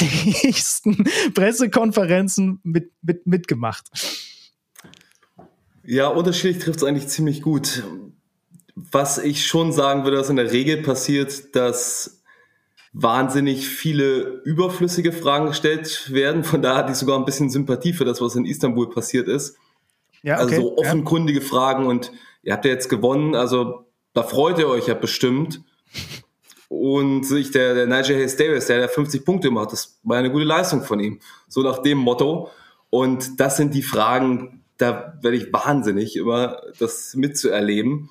unterschiedlichsten Pressekonferenzen mit, mit, mitgemacht. Ja, unterschiedlich trifft es eigentlich ziemlich gut. Was ich schon sagen würde, dass in der Regel passiert, dass wahnsinnig viele überflüssige Fragen gestellt werden. Von daher hatte ich sogar ein bisschen Sympathie für das, was in Istanbul passiert ist. Ja, okay. Also so offenkundige ja. Fragen und ihr habt ja jetzt gewonnen, also da freut ihr euch ja bestimmt. Und sich der, der Nigel Hayes-Davis, der hat fünfzig Punkte gemacht, das war eine gute Leistung von ihm. So nach dem Motto. Und das sind die Fragen, da werde ich wahnsinnig, immer das mitzuerleben.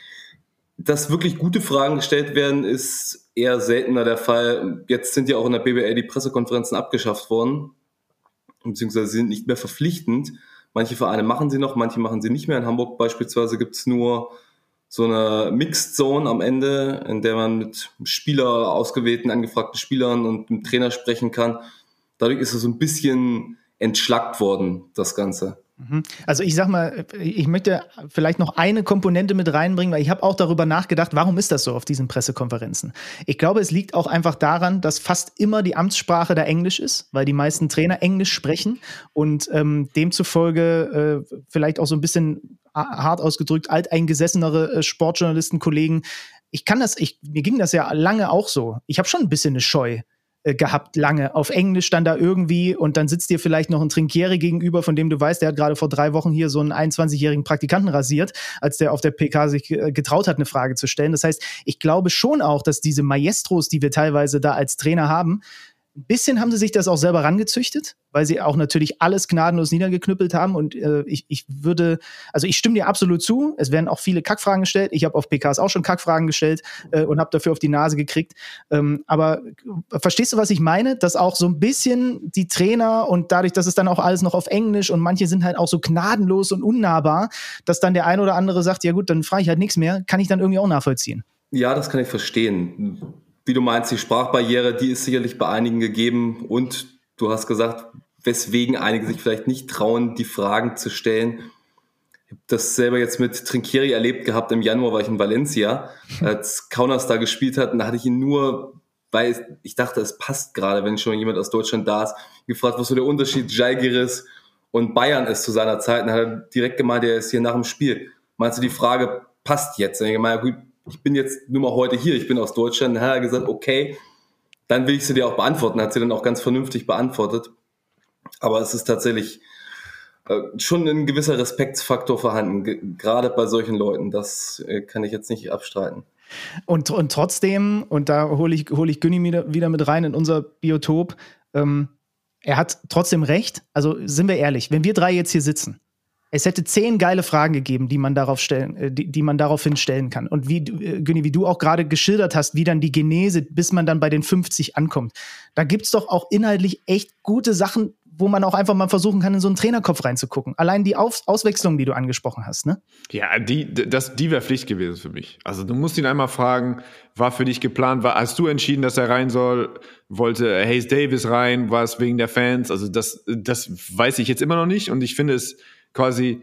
Dass wirklich gute Fragen gestellt werden, ist eher seltener der Fall. Jetzt sind ja auch in der B B L die Pressekonferenzen abgeschafft worden, beziehungsweise sind nicht mehr verpflichtend. Manche Vereine machen sie noch, manche machen sie nicht mehr. In Hamburg beispielsweise gibt es nur so eine Mixed Zone am Ende, in der man mit Spieler, ausgewählten, angefragten Spielern und dem Trainer sprechen kann. Dadurch ist es so ein bisschen entschlackt worden, das Ganze. Also ich sag mal, ich möchte vielleicht noch eine Komponente mit reinbringen, weil ich habe auch darüber nachgedacht, warum ist das so auf diesen Pressekonferenzen? Ich glaube, es liegt auch einfach daran, dass fast immer die Amtssprache da Englisch ist, weil die meisten Trainer Englisch sprechen und ähm, demzufolge äh, vielleicht auch so ein bisschen hart ausgedrückt alteingesessenere äh, Sportjournalisten-Kollegen. Ich kann das, ich, mir ging das ja lange auch so. Ich habe schon ein bisschen eine Scheu gehabt, lange. Auf Englisch dann da irgendwie und dann sitzt dir vielleicht noch ein Trinkieri gegenüber, von dem du weißt, der hat gerade vor drei Wochen hier so einen einundzwanzigjährigen Praktikanten rasiert, als der auf der P K sich getraut hat, eine Frage zu stellen. Das heißt, ich glaube schon auch, dass diese Maestros, die wir teilweise da als Trainer haben, ein bisschen haben sie sich das auch selber rangezüchtet, weil sie auch natürlich alles gnadenlos niedergeknüppelt haben und äh, ich, ich würde, also ich stimme dir absolut zu, es werden auch viele Kackfragen gestellt, ich habe auf P Ks auch schon Kackfragen gestellt äh, und habe dafür auf die Nase gekriegt, ähm, aber verstehst du, was ich meine? Dass auch so ein bisschen die Trainer und dadurch, dass es dann auch alles noch auf Englisch und manche sind halt auch so gnadenlos und unnahbar, dass dann der ein oder andere sagt, ja gut, dann frage ich halt nichts mehr, kann ich dann irgendwie auch nachvollziehen. Ja, das kann ich verstehen. Wie du meinst, die Sprachbarriere, die ist sicherlich bei einigen gegeben und du hast gesagt, weswegen einige sich vielleicht nicht trauen, die Fragen zu stellen. Ich habe das selber jetzt mit Trinkieri erlebt gehabt, im Januar war ich in Valencia, als Kaunas da gespielt hat und da hatte ich ihn nur, weil ich dachte, es passt gerade, wenn schon jemand aus Deutschland da ist, gefragt, was so der Unterschied Žalgiris und Bayern ist zu seiner Zeit und hat er direkt gemeint, der ist hier nach dem Spiel. Meinst du, die Frage passt jetzt? Und ich meine, gut, ich bin jetzt nur mal heute hier, ich bin aus Deutschland. Dann hat er gesagt, okay, dann will ich sie dir auch beantworten. Hat sie dann auch ganz vernünftig beantwortet. Aber es ist tatsächlich äh, schon ein gewisser Respektsfaktor vorhanden, g- gerade bei solchen Leuten. Das äh, kann ich jetzt nicht abstreiten. Und, und trotzdem, und da hole ich, hol ich Günni wieder, wieder mit rein in unser Biotop, ähm, er hat trotzdem recht. Also sind wir ehrlich, wenn wir drei jetzt hier sitzen, es hätte zehn geile Fragen gegeben, die man darauf stellen, die, die man daraufhin stellen kann. Und wie, Günni, wie du auch gerade geschildert hast, wie dann die Genese, bis man dann bei den fünfzig ankommt. Da gibt's doch auch inhaltlich echt gute Sachen, wo man auch einfach mal versuchen kann, in so einen Trainerkopf reinzugucken. Allein die Auf- Auswechslung, die du angesprochen hast, ne? Ja, die, das, die wäre Pflicht gewesen für mich. Also du musst ihn einmal fragen, war für dich geplant, war, hast du entschieden, dass er rein soll? Wollte Hayes Davis rein? War es wegen der Fans? Also das, das weiß ich jetzt immer noch nicht und ich finde es quasi,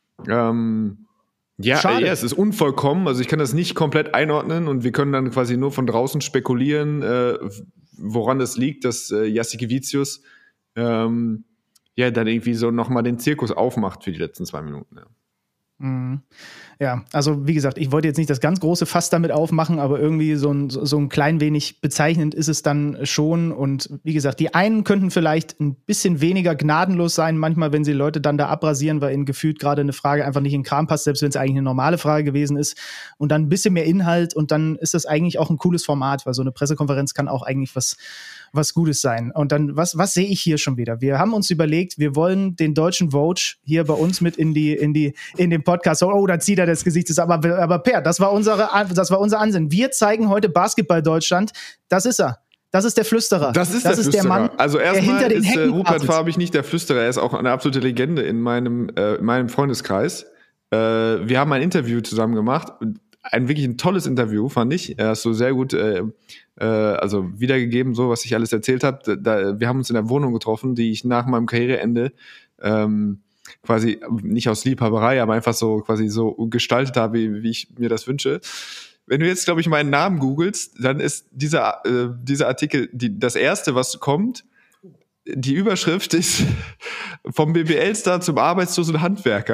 ähm, ja, ja, es ist unvollkommen, also ich kann das nicht komplett einordnen und wir können dann quasi nur von draußen spekulieren, äh, woran das liegt, dass äh, Jasikevičius ähm, ja dann irgendwie so nochmal den Zirkus aufmacht für die letzten zwei Minuten. Ja. Mhm. Ja, also wie gesagt, ich wollte jetzt nicht das ganz große Fass damit aufmachen, aber irgendwie so ein, so ein klein wenig bezeichnend ist es dann schon. Und wie gesagt, die einen könnten vielleicht ein bisschen weniger gnadenlos sein, manchmal, wenn sie Leute dann da abrasieren, weil ihnen gefühlt gerade eine Frage einfach nicht in den Kram passt, selbst wenn es eigentlich eine normale Frage gewesen ist. Und dann ein bisschen mehr Inhalt und dann ist das eigentlich auch ein cooles Format, weil so eine Pressekonferenz kann auch eigentlich was was Gutes sein. Und dann, was, was sehe ich hier schon wieder? Wir haben uns überlegt, wir wollen den deutschen Vogue hier bei uns mit in die, in die, in den Podcast. Oh, da zieht er das Gesicht. Aber, aber Per, das war unsere, das war unser Ansinnen. Wir zeigen heute Basketball Deutschland. Das ist er. Das ist der Flüsterer. Das ist das der ist Flüsterer. Der Mann, also erstmal ist äh, Rupert Farbig nicht der Flüsterer. Er ist auch eine absolute Legende in meinem, äh, in meinem Freundeskreis. Äh, wir haben ein Interview zusammen gemacht. Ein wirklich ein tolles Interview, fand ich. Er ist so sehr gut äh, äh, also wiedergegeben, so was ich alles erzählt habe. Da, wir haben uns in der Wohnung getroffen, die ich nach meinem Karriereende ähm, quasi nicht aus Liebhaberei, aber einfach so quasi so gestaltet habe, wie, wie ich mir das wünsche. Wenn du jetzt, glaube ich, meinen Namen googelst, dann ist dieser, äh, dieser Artikel die, das erste, was kommt. die Überschrift ist vom B B L-Star zum arbeitslosen Handwerker.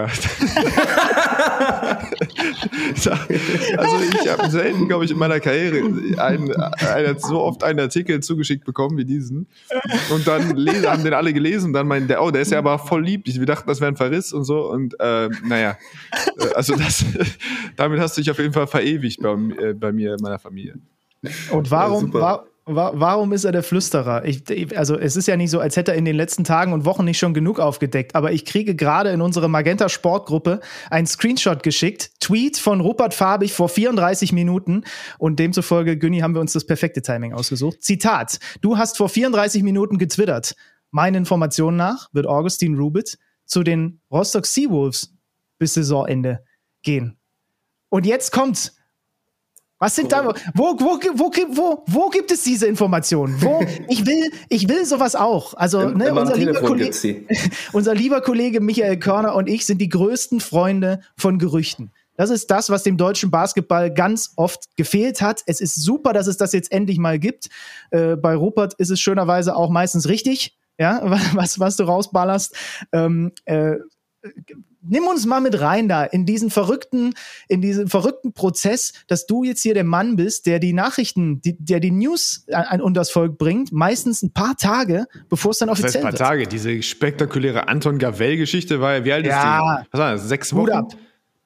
Also ich habe selten, glaube ich, in meiner Karriere einen, einen, so oft einen Artikel zugeschickt bekommen wie diesen. Und dann lesen, haben den alle gelesen und dann meinen der, oh, der ist ja aber voll lieb. Wir dachten, das wäre ein Verriss und so. Und äh, naja, also das, damit hast du dich auf jeden Fall verewigt bei, äh, bei mir, in meiner Familie. Und warum, ja, wa- wa- warum ist er der Flüsterer? Ich, also es ist ja nicht so, als hätte er in den letzten Tagen und Wochen nicht schon genug aufgedeckt, aber ich kriege gerade in unsere Magenta Sportgruppe einen Screenshot geschickt, Tweet von Rupert Farbig vor vierunddreißig Minuten und demzufolge, Günni, haben wir uns das perfekte Timing ausgesucht. Zitat: Du hast vor vierunddreißig Minuten getwittert. Meinen Informationen nach wird Augustin Rubit zu den Rostock Seawolves bis Saisonende gehen. Und jetzt kommt's. Was sind da, wo, wo, wo, wo, wo gibt es diese Informationen? Wo, ich will, ich will sowas auch. Also, Im, ne, unser, lieber Kollege, unser lieber Kollege Michael Körner und ich sind die größten Freunde von Gerüchten. Das ist das, was dem deutschen Basketball ganz oft gefehlt hat. Es ist super, dass es das jetzt endlich mal gibt. Äh, bei Rupert ist es schönerweise auch meistens richtig, ja, was, was du rausballerst. Ähm, äh, Nimm uns mal mit rein da in diesen verrückten, in diesen verrückten Prozess, dass du jetzt hier der Mann bist, der die Nachrichten, die, der die News an, an das Volk bringt, meistens ein paar Tage, bevor es dann offiziell wird. Das heißt, ein paar wird. Tage. Diese spektakuläre Anton Gavell-Geschichte war ja, wie alt ja. ist die? Was war das? Sechs Wochen? Hut ab.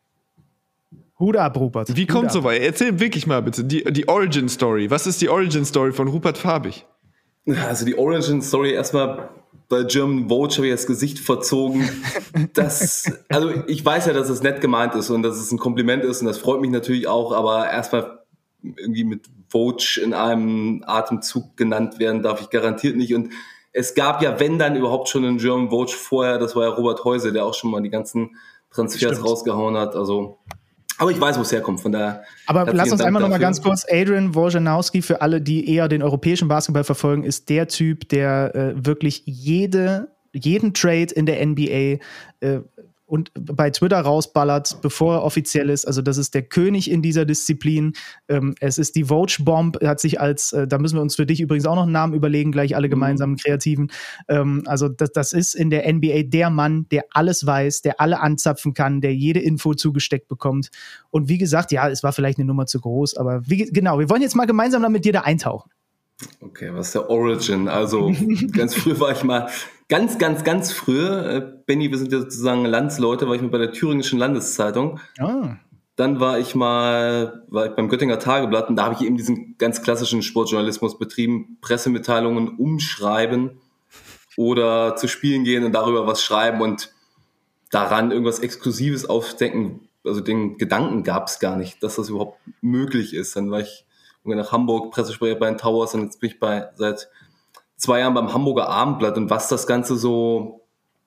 Hut ab, Rupert. Wie Hut kommt ab. so weit? Erzähl wirklich mal bitte die, die Origin-Story. Was ist die Origin-Story von Rupert Farbig? Also die Origin-Story erstmal. Bei German Vogue habe ich das Gesicht verzogen. Das, also ich weiß ja, dass es nett gemeint ist und dass es ein Kompliment ist und das freut mich natürlich auch, aber erstmal irgendwie mit Vogue in einem Atemzug genannt werden darf ich garantiert nicht. Und es gab ja, wenn dann überhaupt schon einen German Vogue vorher, das war ja Robert Heuse, der auch schon mal die ganzen Transfers Stimmt. rausgehauen hat. Also, aber ich weiß, wo es herkommt. Von daher. Aber lass uns einmal noch mal ganz kurz, Adrian Wojnarowski, für alle, die eher den europäischen Basketball verfolgen, ist der Typ, der äh, wirklich jede, jeden Trade in der N B A äh, und bei Twitter rausballert, bevor er offiziell ist. Also das ist der König in dieser Disziplin. Ähm, es ist die Vogue-Bomb, hat sich als, äh, da müssen wir uns für dich übrigens auch noch einen Namen überlegen, gleich alle gemeinsamen Kreativen. Ähm, also das, das ist in der N B A der Mann, der alles weiß, der alle anzapfen kann, der jede Info zugesteckt bekommt. Und wie gesagt, ja, es war vielleicht eine Nummer zu groß, aber wie, genau, wir wollen jetzt mal gemeinsam mit dir da eintauchen. Okay, was ist der Origin? Also ganz früh war ich mal, ganz, ganz, ganz früh, äh, Benni, wir sind ja sozusagen Landsleute, war ich mal bei der Thüringischen Landeszeitung. Ah. Dann war ich mal war ich beim Göttinger Tageblatt und da habe ich eben diesen ganz klassischen Sportjournalismus betrieben, Pressemitteilungen umschreiben oder zu Spielen gehen und darüber was schreiben und daran irgendwas Exklusives aufdecken. Also den Gedanken gab es gar nicht, dass das überhaupt möglich ist. Dann war ich nach Hamburg, Pressesprecher bei den Towers und jetzt bin ich bei seit zwei Jahren beim Hamburger Abendblatt und was das Ganze so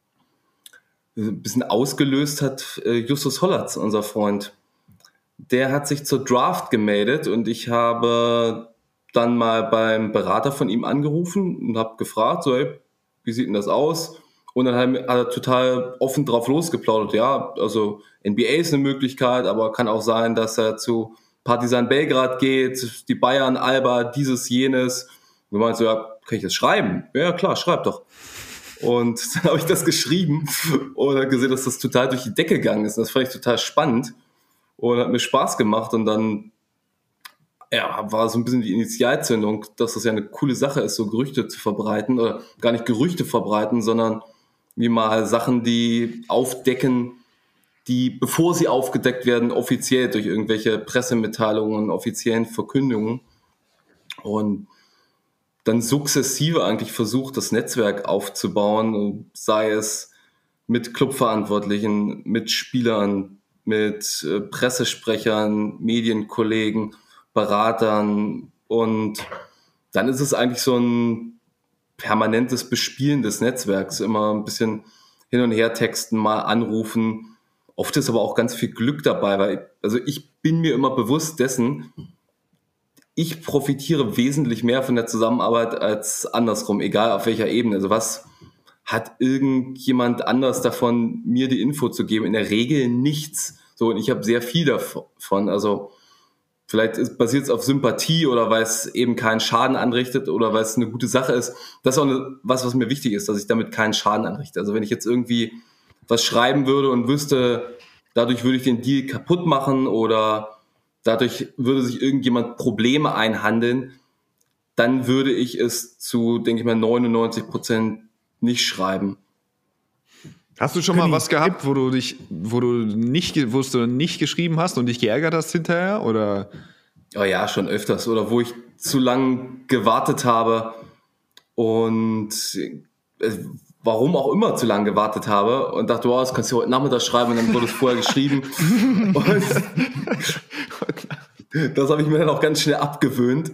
ein bisschen ausgelöst hat, Justus Hollatz, unser Freund, der hat sich zur Draft gemeldet und ich habe dann mal beim Berater von ihm angerufen und habe gefragt, so, hey, wie sieht denn das aus? Und dann hat er total offen drauf losgeplaudert, ja, also N B A ist eine Möglichkeit, aber kann auch sein, dass er zu Partizan Belgrad geht, die Bayern, Alba, dieses, jenes. Und wir meinen so, ja, kann ich das schreiben? Ja, klar, schreib doch. Und dann habe ich das geschrieben und habe gesehen, dass das total durch die Decke gegangen ist. Und das fand ich total spannend und hat mir Spaß gemacht. Und dann ja, war so ein bisschen die Initialzündung, dass das ja eine coole Sache ist, so Gerüchte zu verbreiten. Oder gar nicht Gerüchte verbreiten, sondern wie mal Sachen, die aufdecken, die, bevor sie aufgedeckt werden, offiziell durch irgendwelche Pressemitteilungen, offiziellen Verkündungen und dann sukzessive eigentlich versucht, das Netzwerk aufzubauen, sei es mit Clubverantwortlichen, mit Spielern, mit äh, Pressesprechern, Medienkollegen, Beratern und dann ist es eigentlich so ein permanentes Bespielen des Netzwerks, immer ein bisschen hin und her texten, mal anrufen. Oft ist aber auch ganz viel Glück dabei, weil also ich bin mir immer bewusst dessen, ich profitiere wesentlich mehr von der Zusammenarbeit als andersrum, egal auf welcher Ebene. Also was hat irgendjemand anders davon, mir die Info zu geben? In der Regel nichts. So, und ich habe sehr viel davon. Also vielleicht basiert es auf Sympathie oder weil es eben keinen Schaden anrichtet oder weil es eine gute Sache ist. Das ist auch eine, was, was mir wichtig ist, dass ich damit keinen Schaden anrichte. Also wenn ich jetzt irgendwie was schreiben würde und wüsste, dadurch würde ich den Deal kaputt machen oder dadurch würde sich irgendjemand Probleme einhandeln, dann würde ich es zu, denke ich mal, neunundneunzig Prozent nicht schreiben. Hast du schon mal was gehabt, wo du dich, wo du nicht, wo du nicht geschrieben hast und dich geärgert hast hinterher, oder? Oh ja, schon öfters. Oder wo ich zu lang gewartet habe und äh, warum auch immer zu lang gewartet habe und dachte, wow, das kannst du heute Nachmittag schreiben und dann wurde es vorher geschrieben. Und das habe ich mir dann auch ganz schnell abgewöhnt.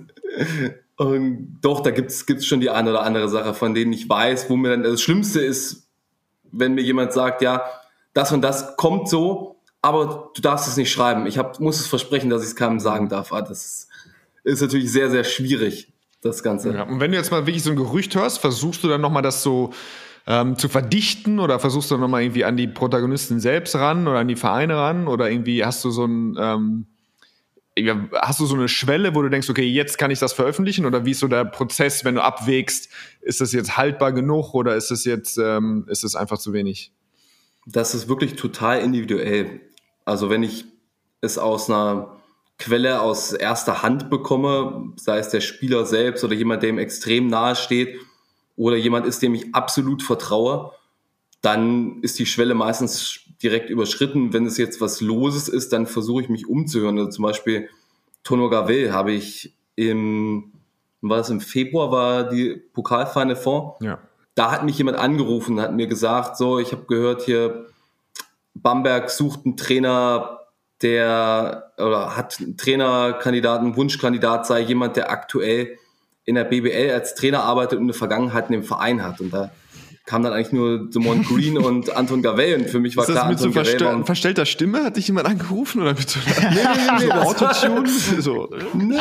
Und doch, da gibt's gibt's schon die eine oder andere Sache, von denen ich weiß, wo mir dann das Schlimmste ist, wenn mir jemand sagt, ja, das und das kommt so, aber du darfst es nicht schreiben. Ich hab, muss es versprechen, dass ich es keinem sagen darf. Das ist, ist natürlich sehr, sehr schwierig, das Ganze. Ja, und wenn du jetzt mal wirklich so ein Gerücht hörst, versuchst du dann nochmal das so ähm, zu verdichten oder versuchst du dann nochmal irgendwie an die Protagonisten selbst ran oder an die Vereine ran oder irgendwie hast du so ein ähm, hast du so eine Schwelle, wo du denkst, okay, jetzt kann ich das veröffentlichen, oder wie ist so der Prozess, wenn du abwägst, ist das jetzt haltbar genug oder ist es jetzt ähm, ist es einfach zu wenig? Das ist wirklich total individuell. Also wenn ich es aus einer Quelle aus erster Hand bekomme, sei es der Spieler selbst oder jemand, der ihm extrem nahe steht oder jemand ist, dem ich absolut vertraue, dann ist die Schwelle meistens direkt überschritten. Wenn es jetzt was Loses ist, dann versuche ich mich umzuhören. Also zum Beispiel Tono Gavel habe ich im, war das im Februar, war die Pokalfinale Four. Ja. Da hat mich jemand angerufen, hat mir gesagt, so, ich habe gehört hier, Bamberg sucht einen Trainer, der, oder hat einen Trainerkandidaten, einen Wunschkandidat, sei jemand, der aktuell in der B B L als Trainer arbeitet und eine Vergangenheit in dem Verein hat. Und da kam dann eigentlich nur Damon Green und Anton Gavel und für mich war ist klar, das mit Anton so Gavel verstell- verstellter Stimme? Hat dich jemand angerufen oder mit so, nee, nee, nee, so das Autotune? So. Nee.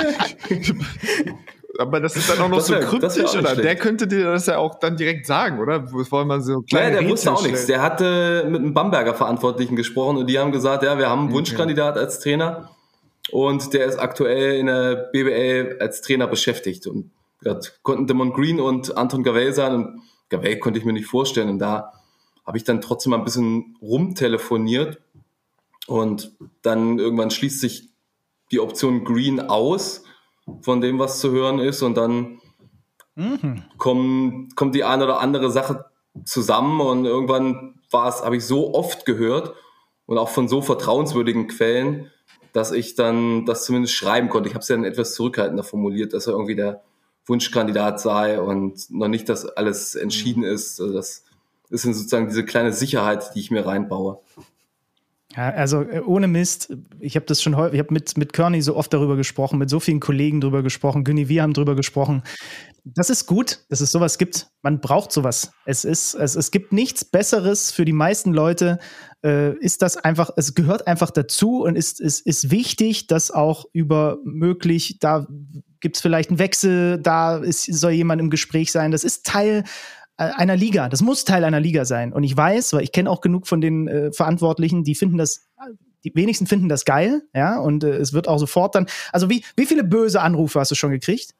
Aber das ist dann auch noch Das wär- so das wär kryptisch, auch nicht oder? Der schlecht. könnte dir das ja auch dann direkt sagen, oder? Bevor man so Ja, kleine der Rätsel wusste auch nichts. stellt. Der hatte mit einem Bamberger Verantwortlichen gesprochen und die haben gesagt, ja, wir haben einen Wunschkandidat als Trainer und der ist aktuell in der B B L als Trainer beschäftigt. Und das konnten Damon Green und Anton Gavel sein und Gavel konnte ich mir nicht vorstellen. Und da habe ich dann trotzdem mal ein bisschen rumtelefoniert und dann irgendwann schließt sich die Option Green aus von dem, was zu hören ist, und dann mhm. kommen, kommt die eine oder andere Sache zusammen und irgendwann war es, habe ich so oft gehört und auch von so vertrauenswürdigen Quellen, dass ich dann das zumindest schreiben konnte. Ich habe es ja dann etwas zurückhaltender formuliert, dass er irgendwie der Wunschkandidat sei und noch nicht, dass alles entschieden ist. Also das ist sozusagen diese kleine Sicherheit, die ich mir reinbaue. Ja, also äh, ohne Mist, ich habe das schon häufig, ich habe mit, mit Kearney so oft darüber gesprochen, mit so vielen Kollegen drüber gesprochen, Günni, wir haben drüber gesprochen. Das ist gut, dass es sowas gibt. Man braucht sowas. Es ist, es, es gibt nichts Besseres für die meisten Leute. Äh, ist das einfach, es gehört einfach dazu und ist, ist, ist wichtig, dass auch über möglich, da gibt es vielleicht einen Wechsel, da ist, soll jemand im Gespräch sein. Das ist Teil einer Liga. Das muss Teil einer Liga sein. Und ich weiß, weil ich kenne auch genug von den äh, Verantwortlichen, die finden das, die wenigsten finden das geil, ja, und äh, es wird auch sofort dann, also wie, wie viele böse Anrufe hast du schon gekriegt?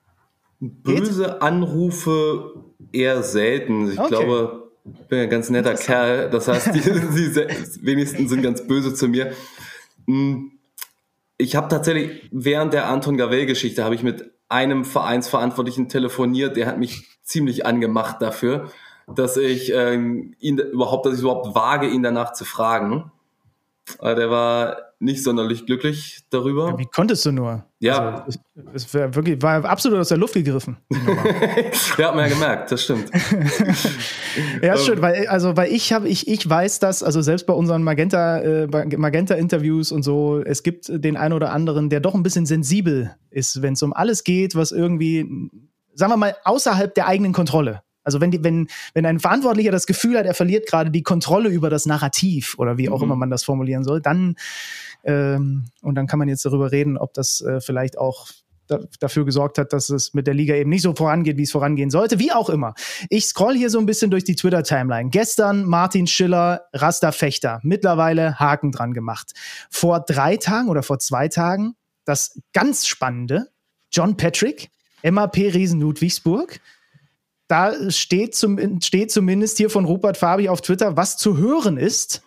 Böse Geht? Anrufe eher selten. Ich okay. glaube, ich bin ein ganz netter Kerl, das heißt, die, die wenigsten sind ganz böse zu mir. Ich habe tatsächlich während der Anton Gavel-Geschichte habe ich mit einem Vereinsverantwortlichen telefoniert, der hat mich ziemlich angemacht dafür, dass ich äh, ihn überhaupt, dass ich überhaupt wage, ihn danach zu fragen. Aber der war nicht sonderlich glücklich darüber. Ja, wie konntest du nur? Ja. Also, es war wirklich, war absolut aus der Luft gegriffen. Ja, hat man ja gemerkt, das stimmt. Ja, ist schön, weil, also, weil ich habe, ich, ich weiß das, also selbst bei unseren Magenta, äh, Magenta-Interviews und so, es gibt den einen oder anderen, der doch ein bisschen sensibel ist, wenn es um alles geht, was irgendwie, sagen wir mal, außerhalb der eigenen Kontrolle. Also wenn, die, wenn, wenn ein Verantwortlicher das Gefühl hat, er verliert gerade die Kontrolle über das Narrativ oder wie auch mhm. immer man das formulieren soll, dann ähm, und dann kann man jetzt darüber reden, ob das äh, vielleicht auch da, dafür gesorgt hat, dass es mit der Liga eben nicht so vorangeht, wie es vorangehen sollte. Wie auch immer. Ich scroll hier so ein bisschen durch die Twitter-Timeline. Gestern Martin Schiller, Rasta Fechter. Mittlerweile Haken dran gemacht. Vor drei Tagen oder vor zwei Tagen, das ganz Spannende, John Patrick, M A P-Riesen Ludwigsburg. Da steht, zum, steht zumindest hier von Rupert Fabi auf Twitter, was zu hören ist.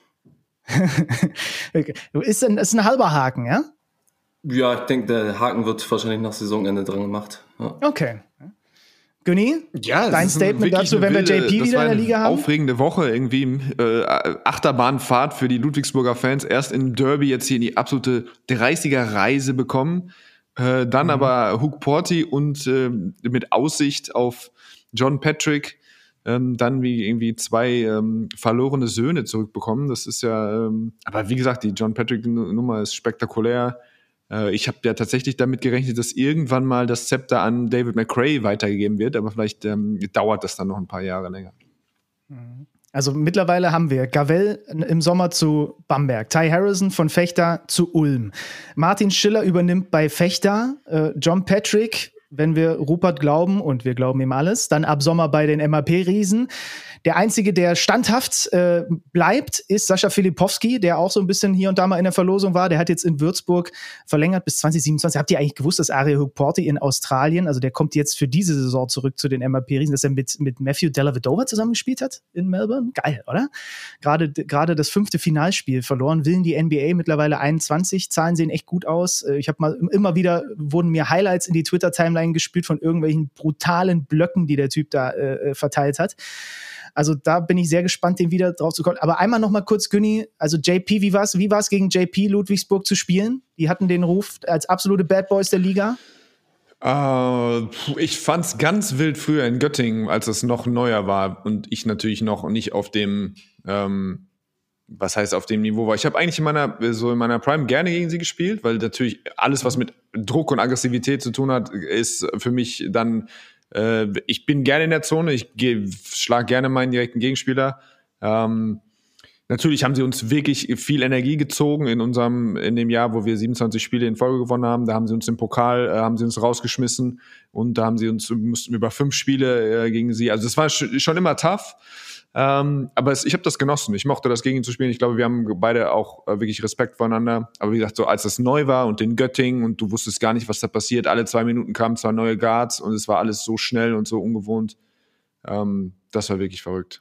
ist, ein, ist ein halber Haken, ja? Ja, ich denke, der Haken wird wahrscheinlich nach Saisonende dran gemacht. Ja. Okay. Günni, ja, dein Statement dazu, wenn wilde, wir J P wieder in der Liga haben? Aufregende Woche, irgendwie äh, Achterbahnfahrt für die Ludwigsburger Fans. Erst in Derby jetzt hier in die absolute dreißiger-Reise bekommen. Äh, dann mhm. aber Hug Porty und äh, mit Aussicht auf John Patrick ähm, dann wie irgendwie zwei ähm, verlorene Söhne zurückbekommen. Das ist ja, ähm, aber wie gesagt, die John Patrick-Nummer ist spektakulär. Äh, ich habe ja tatsächlich damit gerechnet, dass irgendwann mal das Zepter an David McRae weitergegeben wird, aber vielleicht ähm, dauert das dann noch ein paar Jahre länger. Also mittlerweile haben wir Gavel im Sommer zu Bamberg, Ty Harrison von Fechter zu Ulm. Martin Schiller übernimmt bei Fechter, äh, John Patrick, wenn wir Rupert glauben, und wir glauben ihm alles, dann ab Sommer bei den M A P-Riesen. Der Einzige, der standhaft äh, bleibt, ist Sascha Filipowski, der auch so ein bisschen hier und da mal in der Verlosung war. Der hat jetzt in Würzburg verlängert bis zwanzig siebenundzwanzig. Habt ihr eigentlich gewusst, dass Ariel Hug Porty in Australien, also der kommt jetzt für diese Saison zurück zu den M A P-Riesen, dass er mit, mit Matthew Dellavedova zusammengespielt hat in Melbourne? Geil, oder? Gerade, gerade das fünfte Finalspiel verloren, will in die N B A mittlerweile einundzwanzig. Zahlen sehen echt gut aus. Ich habe mal immer wieder, wurden mir Highlights in die Twitter-Timeline gespielt von irgendwelchen brutalen Blöcken, die der Typ da äh, verteilt hat. Also da bin ich sehr gespannt, den wieder drauf zu kommen. Aber einmal noch mal kurz, Günni, also J P, wie war es wie war's gegen J P Ludwigsburg zu spielen? Die hatten den Ruf als absolute Bad Boys der Liga. Uh, ich fand's ganz wild früher in Göttingen, als es noch neuer war und ich natürlich noch nicht auf dem, ähm, was heißt auf dem Niveau war. Ich habe eigentlich in meiner, so in meiner Prime gerne gegen sie gespielt, weil natürlich alles, was mit Druck und Aggressivität zu tun hat, ist für mich dann ich bin gerne in der Zone, ich schlage gerne meinen direkten Gegenspieler. Ähm, natürlich haben sie uns wirklich viel Energie gezogen in unserem, in dem Jahr, wo wir siebenundzwanzig Spiele in Folge gewonnen haben. Da haben sie uns im Pokal, äh, haben sie uns rausgeschmissen und da haben sie uns, mussten wir über fünf Spiele äh, gegen sie. Also es war sch- schon immer tough. Ähm, aber es, ich habe das genossen. Ich mochte das gegen ihn zu spielen. Ich glaube, wir haben beide auch äh, wirklich Respekt voneinander. Aber wie gesagt, so als das neu war und in Göttingen und du wusstest gar nicht, was da passiert. Alle zwei Minuten kamen zwei neue Guards und es war alles so schnell und so ungewohnt. Ähm, das war wirklich verrückt.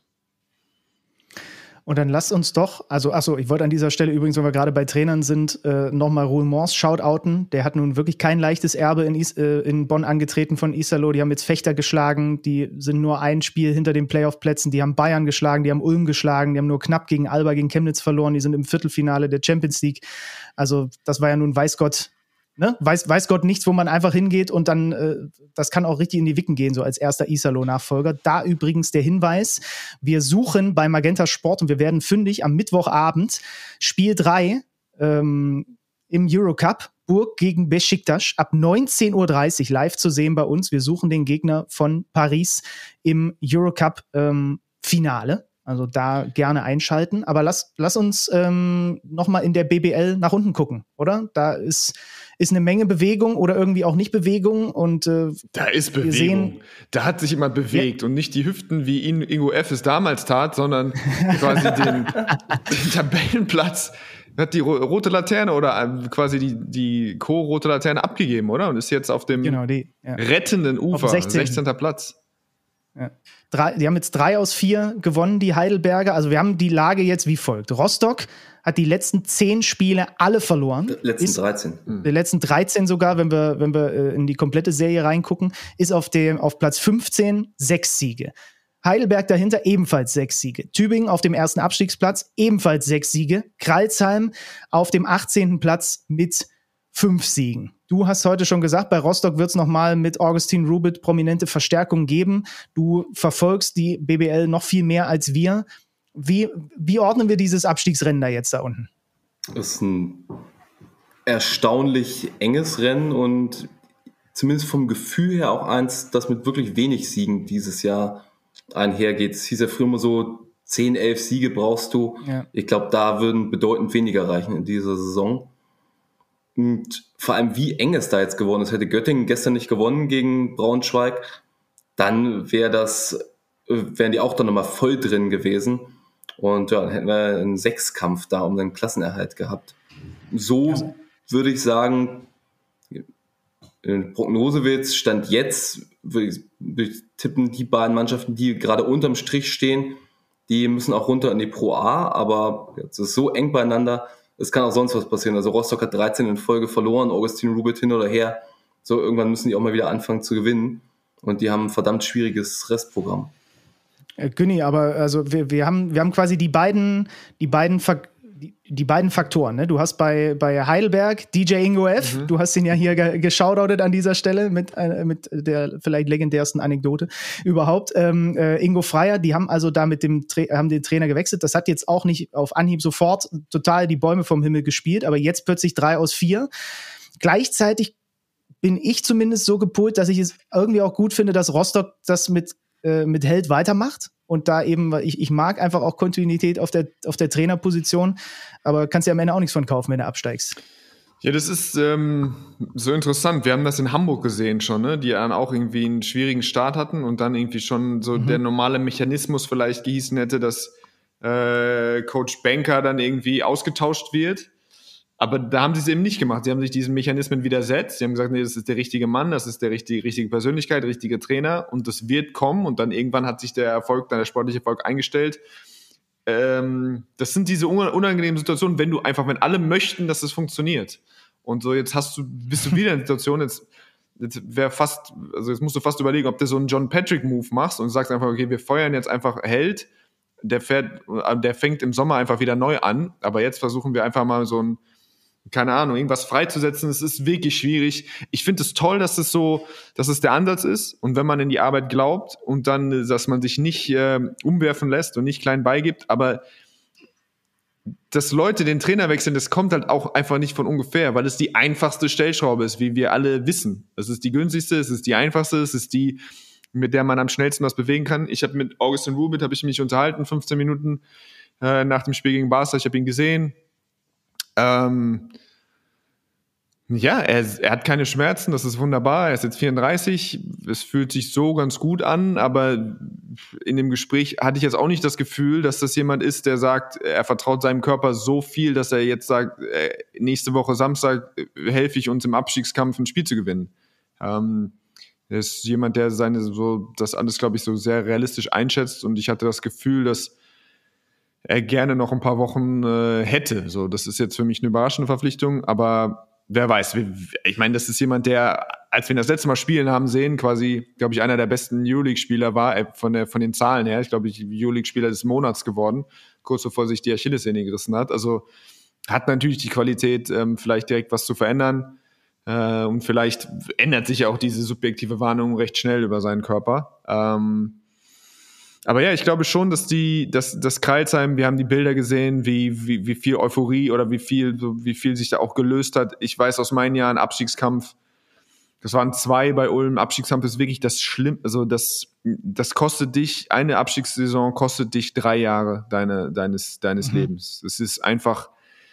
Und dann lasst uns doch, also achso, ich wollte an dieser Stelle übrigens, wenn wir gerade bei Trainern sind, äh, nochmal Roel Mors shoutouten. Der hat nun wirklich kein leichtes Erbe in, Is- äh, in Bonn angetreten von Iserlohn. Die haben jetzt Fechter geschlagen, die sind nur ein Spiel hinter den Playoff-Plätzen. Die haben Bayern geschlagen, die haben Ulm geschlagen, die haben nur knapp gegen Alba, gegen Chemnitz verloren. Die sind im Viertelfinale der Champions League. Also das war ja nun, weiß Gott, Ne? Weiß, weiß Gott nichts, wo man einfach hingeht und dann, äh, das kann auch richtig in die Wicken gehen, so als erster Iserlohn-Nachfolger. Da übrigens der Hinweis, wir suchen bei Magenta Sport und wir werden fündig am Mittwochabend Spiel drei ähm, im Eurocup, Burg gegen Besiktas, ab neunzehn Uhr dreißig live zu sehen bei uns. Wir suchen den Gegner von Paris im Eurocup-Finale. Ähm, Also da gerne einschalten. Aber lass, lass uns ähm, noch mal in der B B L nach unten gucken, oder? Da ist, ist eine Menge Bewegung oder irgendwie auch nicht Bewegung. Und äh, da ist Bewegung. Sehen, da hat sich jemand bewegt ja. Und nicht die Hüften, wie ihn Ingo F. es damals tat, sondern quasi den, den Tabellenplatz hat die rote Laterne oder quasi die, die Co-rote Laterne abgegeben, oder? Und ist jetzt auf dem genau, die, ja. rettenden Ufer, sechzehnter Platz. Ja. Drei, die haben jetzt drei aus vier gewonnen, die Heidelberger. Also wir haben die Lage jetzt wie folgt. Rostock hat die letzten zehn Spiele alle verloren. Die letzten ist, dreizehn. Die letzten dreizehn sogar, wenn wir, wenn wir äh, in die komplette Serie reingucken, ist auf, dem, auf Platz fünfzehn sechs Siege. Heidelberg dahinter ebenfalls sechs Siege. Tübingen auf dem ersten Abstiegsplatz ebenfalls sechs Siege. Kralsheim auf dem achtzehnten Platz mit fünf Siegen. Du hast heute schon gesagt, bei Rostock wird es nochmal mit Augustin Rubit prominente Verstärkung geben. Du verfolgst die B B L noch viel mehr als wir. Wie, wie ordnen wir dieses Abstiegsrennen da jetzt da unten? Das ist ein erstaunlich enges Rennen und zumindest vom Gefühl her auch eins, das mit wirklich wenig Siegen dieses Jahr einhergeht. Es hieß ja früher immer so, zehn, elf Siege brauchst du. Ja. Ich glaube, da würden bedeutend weniger reichen in dieser Saison. Und vor allem, wie eng es da jetzt geworden ist. Hätte Göttingen gestern nicht gewonnen gegen Braunschweig, dann wäre das, wären die auch dann nochmal voll drin gewesen. Und ja, dann hätten wir einen Sechskampf da um den Klassenerhalt gehabt. So würde ich sagen, Prognosewitz, Stand jetzt, würde ich, würde ich tippen, die beiden Mannschaften, die gerade unterm Strich stehen, die müssen auch runter in die Pro A, aber es ist so eng beieinander, es kann auch sonst was passieren. Also Rostock hat dreizehn in Folge verloren, Augustin Rubit hin oder her, so irgendwann müssen die auch mal wieder anfangen zu gewinnen und die haben ein verdammt schwieriges Restprogramm. Günni, aber also wir, wir, haben, wir haben quasi die beiden, die beiden, Fak- die, die beiden Faktoren. Ne? Du hast bei, bei Heidelberg D J Ingo F., mhm. du hast ihn ja hier ge- geshoutoutet an dieser Stelle mit, äh, mit der vielleicht legendärsten Anekdote überhaupt. Ähm, äh, Ingo Freier, die haben also da mit dem Tra- haben den Trainer gewechselt. Das hat jetzt auch nicht auf Anhieb sofort total die Bäume vom Himmel gespielt, aber jetzt plötzlich drei aus vier. Gleichzeitig bin ich zumindest so gepolt, dass ich es irgendwie auch gut finde, dass Rostock das mit mit Held weitermacht und da eben, weil ich, ich mag einfach auch Kontinuität auf der, auf der Trainerposition, aber kannst ja am Ende auch nichts von kaufen, wenn du absteigst. Ja, das ist ähm, so interessant. Wir haben das in Hamburg gesehen schon, ne? Die dann auch irgendwie einen schwierigen Start hatten und dann irgendwie schon so mhm. der normale Mechanismus vielleicht gehießen hätte, dass äh, Coach Benker dann irgendwie ausgetauscht wird. Aber da haben sie es eben nicht gemacht. Sie haben sich diesen Mechanismen widersetzt. Sie haben gesagt, nee, das ist der richtige Mann, das ist der richtige, richtige Persönlichkeit, der richtige Trainer und das wird kommen. Und dann irgendwann hat sich der Erfolg, dann der sportliche Erfolg eingestellt. Ähm, das sind diese unangenehmen Situationen, wenn du einfach, wenn alle möchten, dass es funktioniert. Und so jetzt hast du, bist du wieder in der Situation, jetzt, jetzt wäre fast, also jetzt musst du fast überlegen, ob du so einen John Patrick-Move machst und sagst einfach, okay, wir feuern jetzt einfach Held, der fährt, der fängt im Sommer einfach wieder neu an. Aber jetzt versuchen wir einfach mal so ein keine Ahnung, irgendwas freizusetzen, es ist wirklich schwierig. Ich finde es toll, dass es so, dass es der Ansatz ist und wenn man in die Arbeit glaubt und dann, dass man sich nicht äh, umwerfen lässt und nicht klein beigibt, aber dass Leute den Trainer wechseln, das kommt halt auch einfach nicht von ungefähr, weil es die einfachste Stellschraube ist, wie wir alle wissen. Es ist die günstigste, es ist die einfachste, es ist die, mit der man am schnellsten was bewegen kann. Ich habe mit Augustin Rubit, habe ich mich unterhalten, fünfzehn Minuten äh, nach dem Spiel gegen Barca, ich habe ihn gesehen. Ähm, ja, er, er hat keine Schmerzen, das ist wunderbar, er ist jetzt vierunddreißig, es fühlt sich so ganz gut an, aber in dem Gespräch hatte ich jetzt auch nicht das Gefühl, dass das jemand ist, der sagt, er vertraut seinem Körper so viel, dass er jetzt sagt, nächste Woche Samstag helfe ich uns im Abstiegskampf ein Spiel zu gewinnen. Ähm, er ist jemand, der seine so das alles, glaube ich, so sehr realistisch einschätzt und ich hatte das Gefühl, dass er gerne noch ein paar Wochen äh, hätte. So, das ist jetzt für mich eine überraschende Verpflichtung, aber wer weiß. Ich meine, das ist jemand, der, als wir ihn das letzte Mal spielen haben sehen, quasi, glaube ich, einer der besten Euroleague-Spieler war, äh, von der von den Zahlen her. Ich glaube, ich Euroleague-Spieler des Monats geworden, kurz bevor sich die Achillessehne gerissen hat. Also hat natürlich die Qualität, ähm, vielleicht direkt was zu verändern. Äh, und vielleicht ändert sich ja auch diese subjektive Wahrnehmung recht schnell über seinen Körper. Ähm, Aber ja, ich glaube schon, dass die, dass das Crailsheim, wir haben die Bilder gesehen, wie, wie, wie viel Euphorie oder wie viel, wie viel sich da auch gelöst hat. Ich weiß aus meinen Jahren, Abstiegskampf, das waren zwei bei Ulm. Abstiegskampf ist wirklich das Schlimm, also das, das kostet dich, eine Abstiegssaison kostet dich drei Jahre deine, deines, deines mhm. Lebens. Es ist einfach,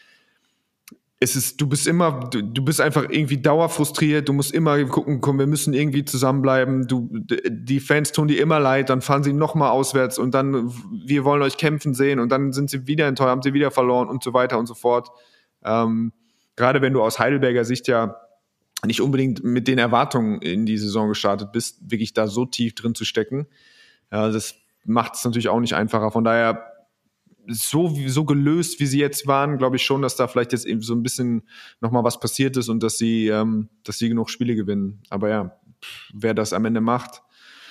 es ist, du bist immer, du, du bist einfach irgendwie dauerfrustriert, du musst immer gucken, komm, wir müssen irgendwie zusammenbleiben, du, die Fans tun dir immer leid, dann fahren sie nochmal auswärts und dann, wir wollen euch kämpfen sehen und dann sind sie wieder enttäuscht, haben sie wieder verloren und so weiter und so fort. Ähm, gerade wenn du aus Heidelberger Sicht ja nicht unbedingt mit den Erwartungen in die Saison gestartet bist, wirklich da so tief drin zu stecken, ja, das macht es natürlich auch nicht einfacher, von daher so, so gelöst, wie sie jetzt waren, glaube ich schon, dass da vielleicht jetzt eben so ein bisschen nochmal was passiert ist und dass sie, ähm, dass sie genug Spiele gewinnen. Aber ja, wer das am Ende macht,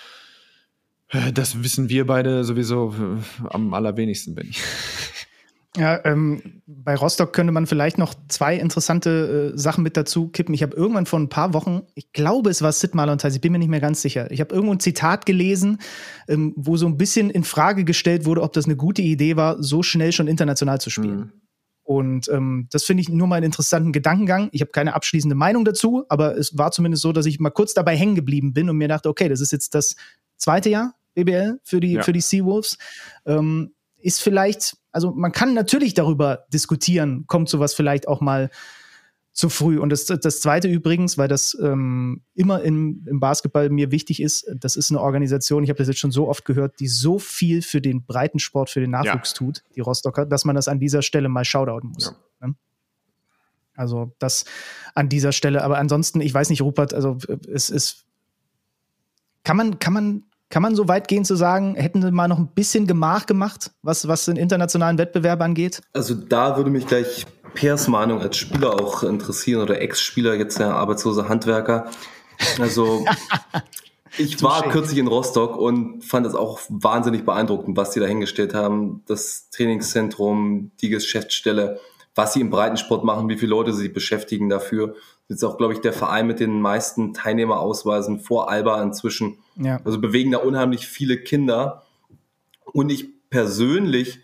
das wissen wir beide sowieso am allerwenigsten, Benni. Ja, ähm, bei Rostock könnte man vielleicht noch zwei interessante äh, Sachen mit dazu kippen. Ich habe irgendwann vor ein paar Wochen, ich glaube, es war Sid Malontais, ich bin mir nicht mehr ganz sicher. Ich habe irgendwo ein Zitat gelesen, ähm, wo so ein bisschen in Frage gestellt wurde, ob das eine gute Idee war, so schnell schon international zu spielen. Mhm. Und ähm, das finde ich nur mal einen interessanten Gedankengang. Ich habe keine abschließende Meinung dazu, aber es war zumindest so, dass ich mal kurz dabei hängen geblieben bin und mir dachte, okay, das ist jetzt das zweite Jahr B B L für die, ja. für die Seawolves. Ähm, ist vielleicht, also man kann natürlich darüber diskutieren, kommt sowas vielleicht auch mal zu früh. Und das, das Zweite übrigens, weil das ähm, immer im, im Basketball mir wichtig ist, das ist eine Organisation, ich habe das jetzt schon so oft gehört, die so viel für den Breitensport, für den Nachwuchs ja. tut, die Rostocker, dass man das an dieser Stelle mal shoutouten muss. Ja. Also das an dieser Stelle. Aber ansonsten, ich weiß nicht, Rupert, also es ist, kann man, kann man, kann man so weit gehen zu sagen, hätten sie mal noch ein bisschen Gemach gemacht, was, was den internationalen Wettbewerb angeht? Also da würde mich gleich Pers Meinung als Spieler auch interessieren oder Ex-Spieler, jetzt der arbeitslose Handwerker. Also ich war Touché. kürzlich in Rostock und fand es auch wahnsinnig beeindruckend, was die da hingestellt haben. Das Trainingszentrum, die Geschäftsstelle, was sie im Breitensport machen, wie viele Leute sie beschäftigen dafür. Das ist auch, glaube ich, der Verein mit den meisten Teilnehmerausweisen vor Alba inzwischen. Ja. Also bewegen da unheimlich viele Kinder. Und ich persönlich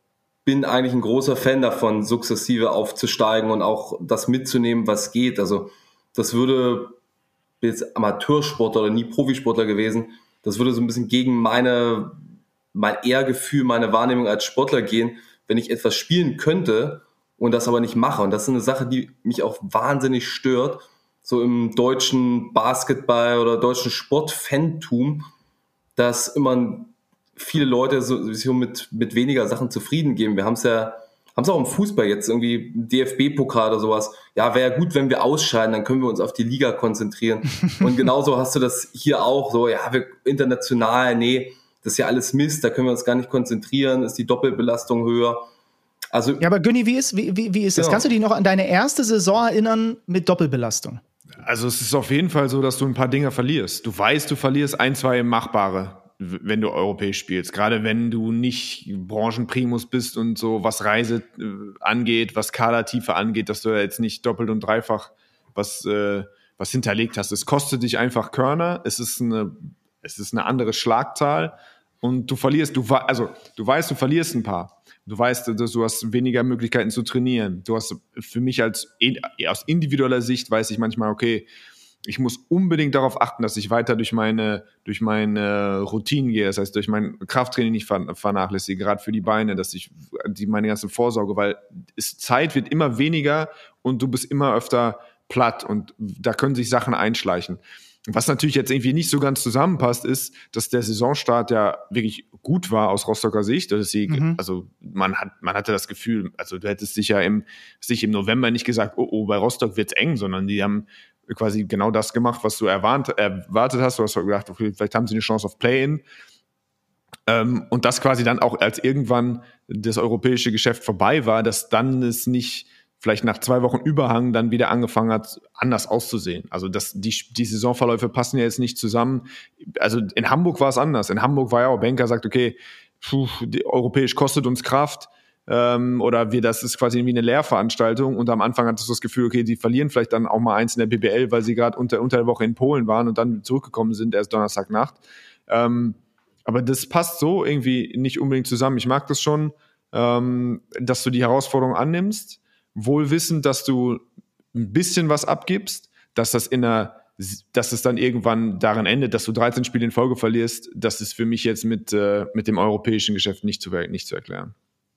bin eigentlich ein großer Fan davon, sukzessive aufzusteigen und auch das mitzunehmen, was geht. Also das würde, bin jetzt Amateursportler oder nie Profisportler gewesen, das würde so ein bisschen gegen meine, mein Ehrgefühl, meine Wahrnehmung als Sportler gehen, wenn ich etwas spielen könnte und das aber nicht mache. Und das ist eine Sache, die mich auch wahnsinnig stört, so im deutschen Basketball oder deutschen Sportfantum, dass immer viele Leute so, so mit, mit weniger Sachen zufrieden geben. Wir haben es ja, haben es auch im Fußball jetzt irgendwie, D F B-Pokal oder sowas. Ja, wäre ja gut, wenn wir ausscheiden, dann können wir uns auf die Liga konzentrieren. Und genauso hast du das hier auch so, ja, wir international, nee, das ist ja alles Mist, da können wir uns gar nicht konzentrieren, ist die Doppelbelastung höher. Also, Ja, aber Günni, wie ist, wie, wie, wie ist das? Ja. Kannst du dich noch an deine erste Saison erinnern mit Doppelbelastung? Also es ist auf jeden Fall so, dass du ein paar Dinge verlierst. Du weißt, du verlierst ein, zwei machbare, w- wenn du europäisch spielst. Gerade wenn du nicht Branchenprimus bist und so, was Reise äh, angeht, was Kadertiefe angeht, dass du ja jetzt nicht doppelt und dreifach was, äh, was hinterlegt hast. Es kostet dich einfach Körner, es ist eine, es ist eine andere Schlagzahl und du verlierst, du, wa- also, du weißt, du verlierst ein paar. Du weißt, dass du hast weniger Möglichkeiten zu trainieren. Du hast für mich als aus individueller Sicht weiß ich manchmal, okay, ich muss unbedingt darauf achten, dass ich weiter durch meine durch meine Routinen gehe, das heißt durch mein Krafttraining nicht vernachlässige, gerade für die Beine, dass ich die meine ganze Vorsorge, weil es, Zeit wird immer weniger und du bist immer öfter platt und da können sich Sachen einschleichen. Was natürlich jetzt irgendwie nicht so ganz zusammenpasst, ist, dass der Saisonstart ja wirklich gut war aus Rostocker Sicht. Dass sie, Mhm. Also man hat, man hatte das Gefühl, also du hättest dich ja im, sich im November nicht gesagt, oh, oh, bei Rostock wird's eng, sondern die haben quasi genau das gemacht, was du erwartet, erwartet hast. Du hast gedacht, okay, vielleicht haben sie eine Chance auf Play-In. Ähm, und das quasi dann auch, als irgendwann das europäische Geschäft vorbei war, dass dann es nicht vielleicht nach zwei Wochen Überhang dann wieder angefangen hat, anders auszusehen. Also das, die, die Saisonverläufe passen ja jetzt nicht zusammen. Also in Hamburg war es anders. In Hamburg war ja auch, Benker sagt, okay, puh, die, europäisch kostet uns Kraft, ähm, oder wir, das ist quasi wie eine Lehrveranstaltung und am Anfang hattest du das Gefühl, okay, die verlieren vielleicht dann auch mal eins in der B B L, weil sie gerade unter, unter der Woche in Polen waren und dann zurückgekommen sind, erst Donnerstagnacht. Ähm, aber das passt so irgendwie nicht unbedingt zusammen. Ich mag das schon, ähm, dass du die Herausforderung annimmst, wohl wissend, dass du ein bisschen was abgibst, dass das in einer, dass es dann irgendwann darin endet, dass du dreizehn Spiele in Folge verlierst, das ist für mich jetzt mit, äh, mit dem europäischen Geschäft nicht zu, nicht zu erklären.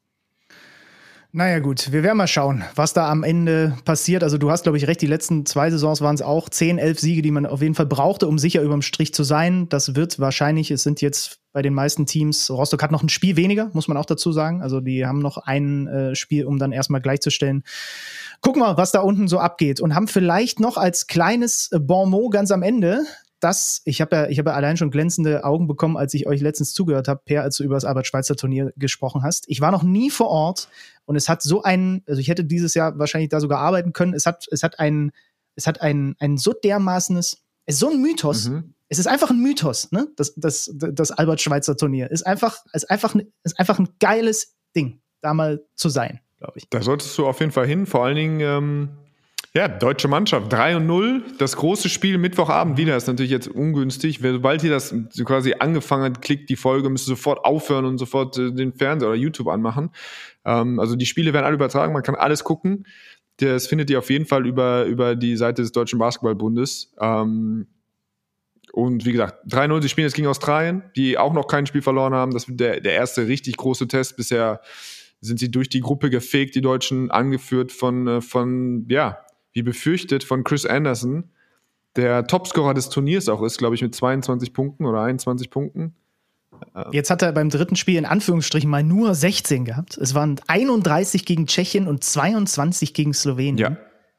Naja gut, wir werden mal schauen, was da am Ende passiert. Also du hast, glaube ich, recht, die letzten zwei Saisons waren es auch zehn, elf Siege, die man auf jeden Fall brauchte, um sicher überm Strich zu sein. Das wird wahrscheinlich, es sind jetzt bei den meisten Teams, Rostock hat noch ein Spiel weniger, muss man auch dazu sagen. Also die haben noch ein äh, Spiel, um dann erstmal gleichzustellen. Gucken wir, was da unten so abgeht und haben vielleicht noch als kleines Bon mot ganz am Ende das, ich habe ja, ich habe ja allein schon glänzende Augen bekommen, als ich euch letztens zugehört habe, Per, als du über das Albert-Schweitzer-Turnier gesprochen hast. Ich war noch nie vor Ort und es hat so einen, also ich hätte dieses Jahr wahrscheinlich da sogar arbeiten können. Es hat, es hat ein, es hat ein, ein so dermaßenes, es ist so ein Mythos. Mhm. Es ist einfach ein Mythos, ne? Das, das, das Albert-Schweitzer-Turnier ist einfach, ist einfach, ist einfach ein geiles Ding, da mal zu sein, glaube ich. Da solltest du auf jeden Fall hin, vor allen Dingen, ähm ja, deutsche Mannschaft, drei und null, das große Spiel Mittwochabend wieder, ist natürlich jetzt ungünstig. Sobald ihr das quasi angefangen hat, klickt die Folge, müsst ihr sofort aufhören und sofort äh, den Fernseher oder YouTube anmachen. Ähm, also die Spiele werden alle übertragen, man kann alles gucken. Das findet ihr auf jeden Fall über, über die Seite des Deutschen Basketballbundes. Ähm, und wie gesagt, drei null, sie spielen jetzt gegen Australien, die auch noch kein Spiel verloren haben. Das wird der, der erste richtig große Test. Bisher sind sie durch die Gruppe gefegt, die Deutschen, angeführt von, von ja, wie befürchtet, von Chris Anderson, der Topscorer des Turniers auch ist, glaube ich, mit zweiundzwanzig Punkten oder einundzwanzig Punkten. Jetzt hat er beim dritten Spiel in Anführungsstrichen mal nur sechzehn gehabt. Es waren einunddreißig gegen Tschechien und zweiundzwanzig gegen Slowenien. Ja.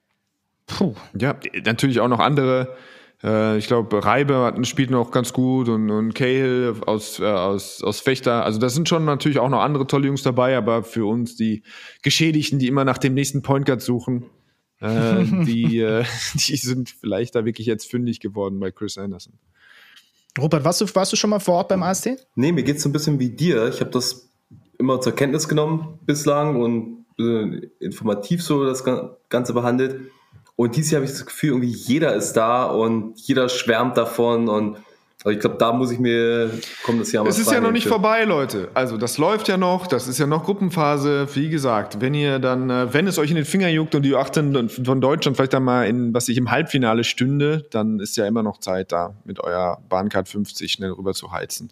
Puh. Ja, natürlich auch noch andere. Äh, ich glaube, Reibe spielt noch ganz gut und, und Cahill aus, äh, aus, aus Fechter. Also das sind schon natürlich auch noch andere tolle Jungs dabei, aber für uns die Geschädigten, die immer nach dem nächsten Point Guard suchen, äh, die, äh, die sind vielleicht da wirklich jetzt fündig geworden bei Chris Anderson. Rupert, warst du, warst du schon mal vor Ort beim A S T? Nee, mir geht's so ein bisschen wie dir. Ich habe das immer zur Kenntnis genommen bislang und äh, informativ so das Ganze behandelt. Und dieses Jahr habe ich das Gefühl, irgendwie jeder ist da und jeder schwärmt davon und also ich glaube, da muss ich mir kommendes Jahr mal. Es ist ja noch nicht vorbei, Leute. Also das läuft ja noch, das ist ja noch Gruppenphase. Wie gesagt, wenn ihr dann, wenn es euch in den Finger juckt und die U achtzehn von Deutschland vielleicht dann mal in, was ich im Halbfinale stünde, dann ist ja immer noch Zeit, da mit eurer Bahncard fünfzig schnell rüber zu heizen.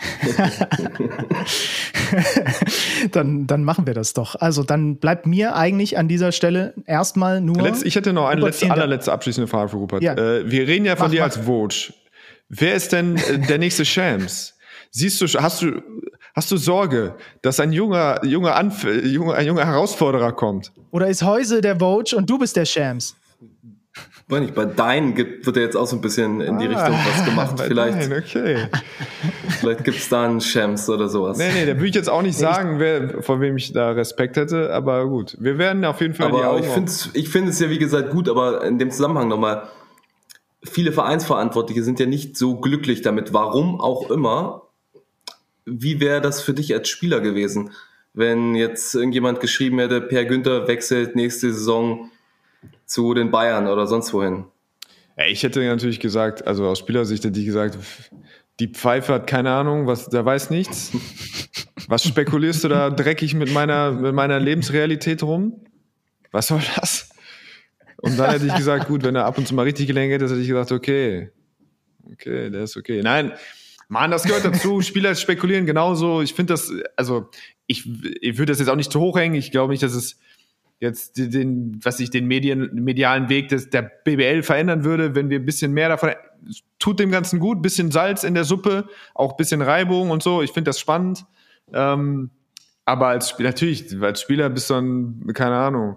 dann, dann machen wir das doch. Also dann bleibt mir eigentlich an dieser Stelle erstmal nur. Letz, ich hätte noch eine Rupert, letzte, allerletzte abschließende Frage für Rupert. Ja. Äh, wir reden ja von mach, dir mach. als Vogue. Wer ist denn äh, der nächste Shams? Siehst du, hast du, hast du Sorge, dass ein junger, junger, Anf- junger, ein junger Herausforderer kommt? Oder ist Heuse der Vogue und du bist der Shams? Weiß nicht, bei Dein gibt, wird ja jetzt auch so ein bisschen in die Richtung was gemacht. Vielleicht, Nein, okay. vielleicht gibt es da einen Shams oder sowas. Nee, nee, da würde ich jetzt auch nicht sagen, wer, vor wem ich da Respekt hätte, aber gut. Wir werden auf jeden Fall die Aber Augen ich finde es ich find es ja, wie gesagt, gut, aber in dem Zusammenhang nochmal, viele Vereinsverantwortliche sind ja nicht so glücklich damit, warum auch immer. Wie wäre das für dich als Spieler gewesen, wenn jetzt irgendjemand geschrieben hätte, Per Günther wechselt nächste Saison zu den Bayern oder sonst wohin? Ja, ich hätte natürlich gesagt, also aus Spielersicht hätte ich gesagt, die Pfeife hat keine Ahnung, was, der weiß nichts. Was spekulierst du da dreckig mit meiner, mit meiner Lebensrealität rum? Was soll das? Und dann hätte ich gesagt, gut, wenn er ab und zu mal richtig gelenkt hätte, hätte ich gesagt, okay, okay, der ist okay. Nein, Mann, das gehört dazu. Spieler spekulieren genauso. Ich finde das, also ich, ich würde das jetzt auch nicht zu hoch hängen. Ich glaube nicht, dass es jetzt den, was ich den Medien, medialen Weg des, der B B L verändern würde, wenn wir ein bisschen mehr davon, tut dem Ganzen gut, bisschen Salz in der Suppe, auch ein bisschen Reibung und so. Ich finde das spannend. Ähm, aber als Spieler, natürlich, als Spieler bist du dann, keine Ahnung,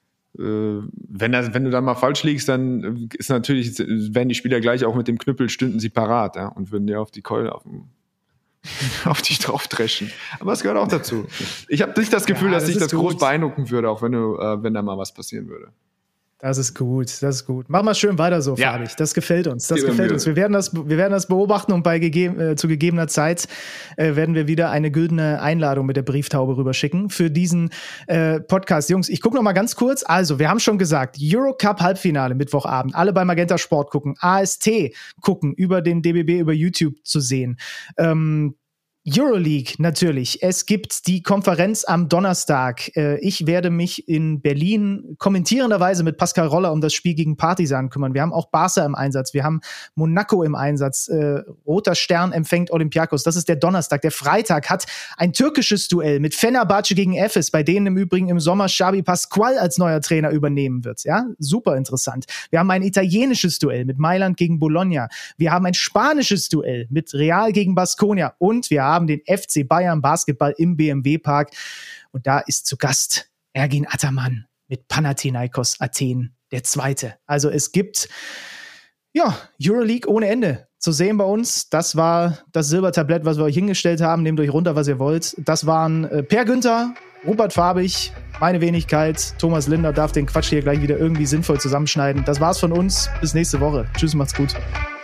Wenn, das, wenn du dann mal falsch liegst, dann ist natürlich, werden die Spieler gleich auch mit dem Knüppel, stünden sie parat, ja, und würden dir auf die Keule auf, auf dich drauf dreschen. Aber es gehört auch dazu. Ich habe nicht das Gefühl, Ja, dass das dich das ist groß gut. beeindrucken würde, auch wenn du, äh, wenn da mal was passieren würde. Das ist gut, das ist gut. Mach mal schön weiter so, Ja. Fabi. Das gefällt uns. Das Gib mir gefällt Mühe. uns. Wir werden das, wir werden das beobachten und bei gegeben, äh, zu gegebener Zeit äh, werden wir wieder eine güldene Einladung mit der Brieftaube rüberschicken für diesen äh, Podcast. Jungs, ich gucke noch mal ganz kurz. Also, wir haben schon gesagt, Eurocup Halbfinale Mittwochabend. Alle bei Magenta Sport gucken. A S T gucken, über den D B B, über YouTube zu sehen. Ähm, Euroleague natürlich. Es gibt die Konferenz am Donnerstag. Äh, ich werde mich in Berlin kommentierenderweise mit Pascal Roller um das Spiel gegen Partizan kümmern. Wir haben auch Barca im Einsatz. Wir haben Monaco im Einsatz. Äh, Roter Stern empfängt Olympiakos. Das ist der Donnerstag. Der Freitag hat ein türkisches Duell mit Fenerbahce gegen Efes, bei denen im Übrigen im Sommer Xabi Pascual als neuer Trainer übernehmen wird. Ja, super interessant. Wir haben ein italienisches Duell mit Mailand gegen Bologna. Wir haben ein spanisches Duell mit Real gegen Baskonia. Und wir haben haben den F C Bayern Basketball im B M W-Park. Und da ist zu Gast Ergin Ataman mit Panathinaikos Athen, der Zweite. Also es gibt, ja, Euroleague ohne Ende zu sehen bei uns. Das war das Silbertablett, was wir euch hingestellt haben. Nehmt euch runter, was ihr wollt. Das waren äh, Per Günther, Rupert Fabich, meine Wenigkeit. Thomas Linder darf den Quatsch hier gleich wieder irgendwie sinnvoll zusammenschneiden. Das war's von uns. Bis nächste Woche. Tschüss, macht's gut.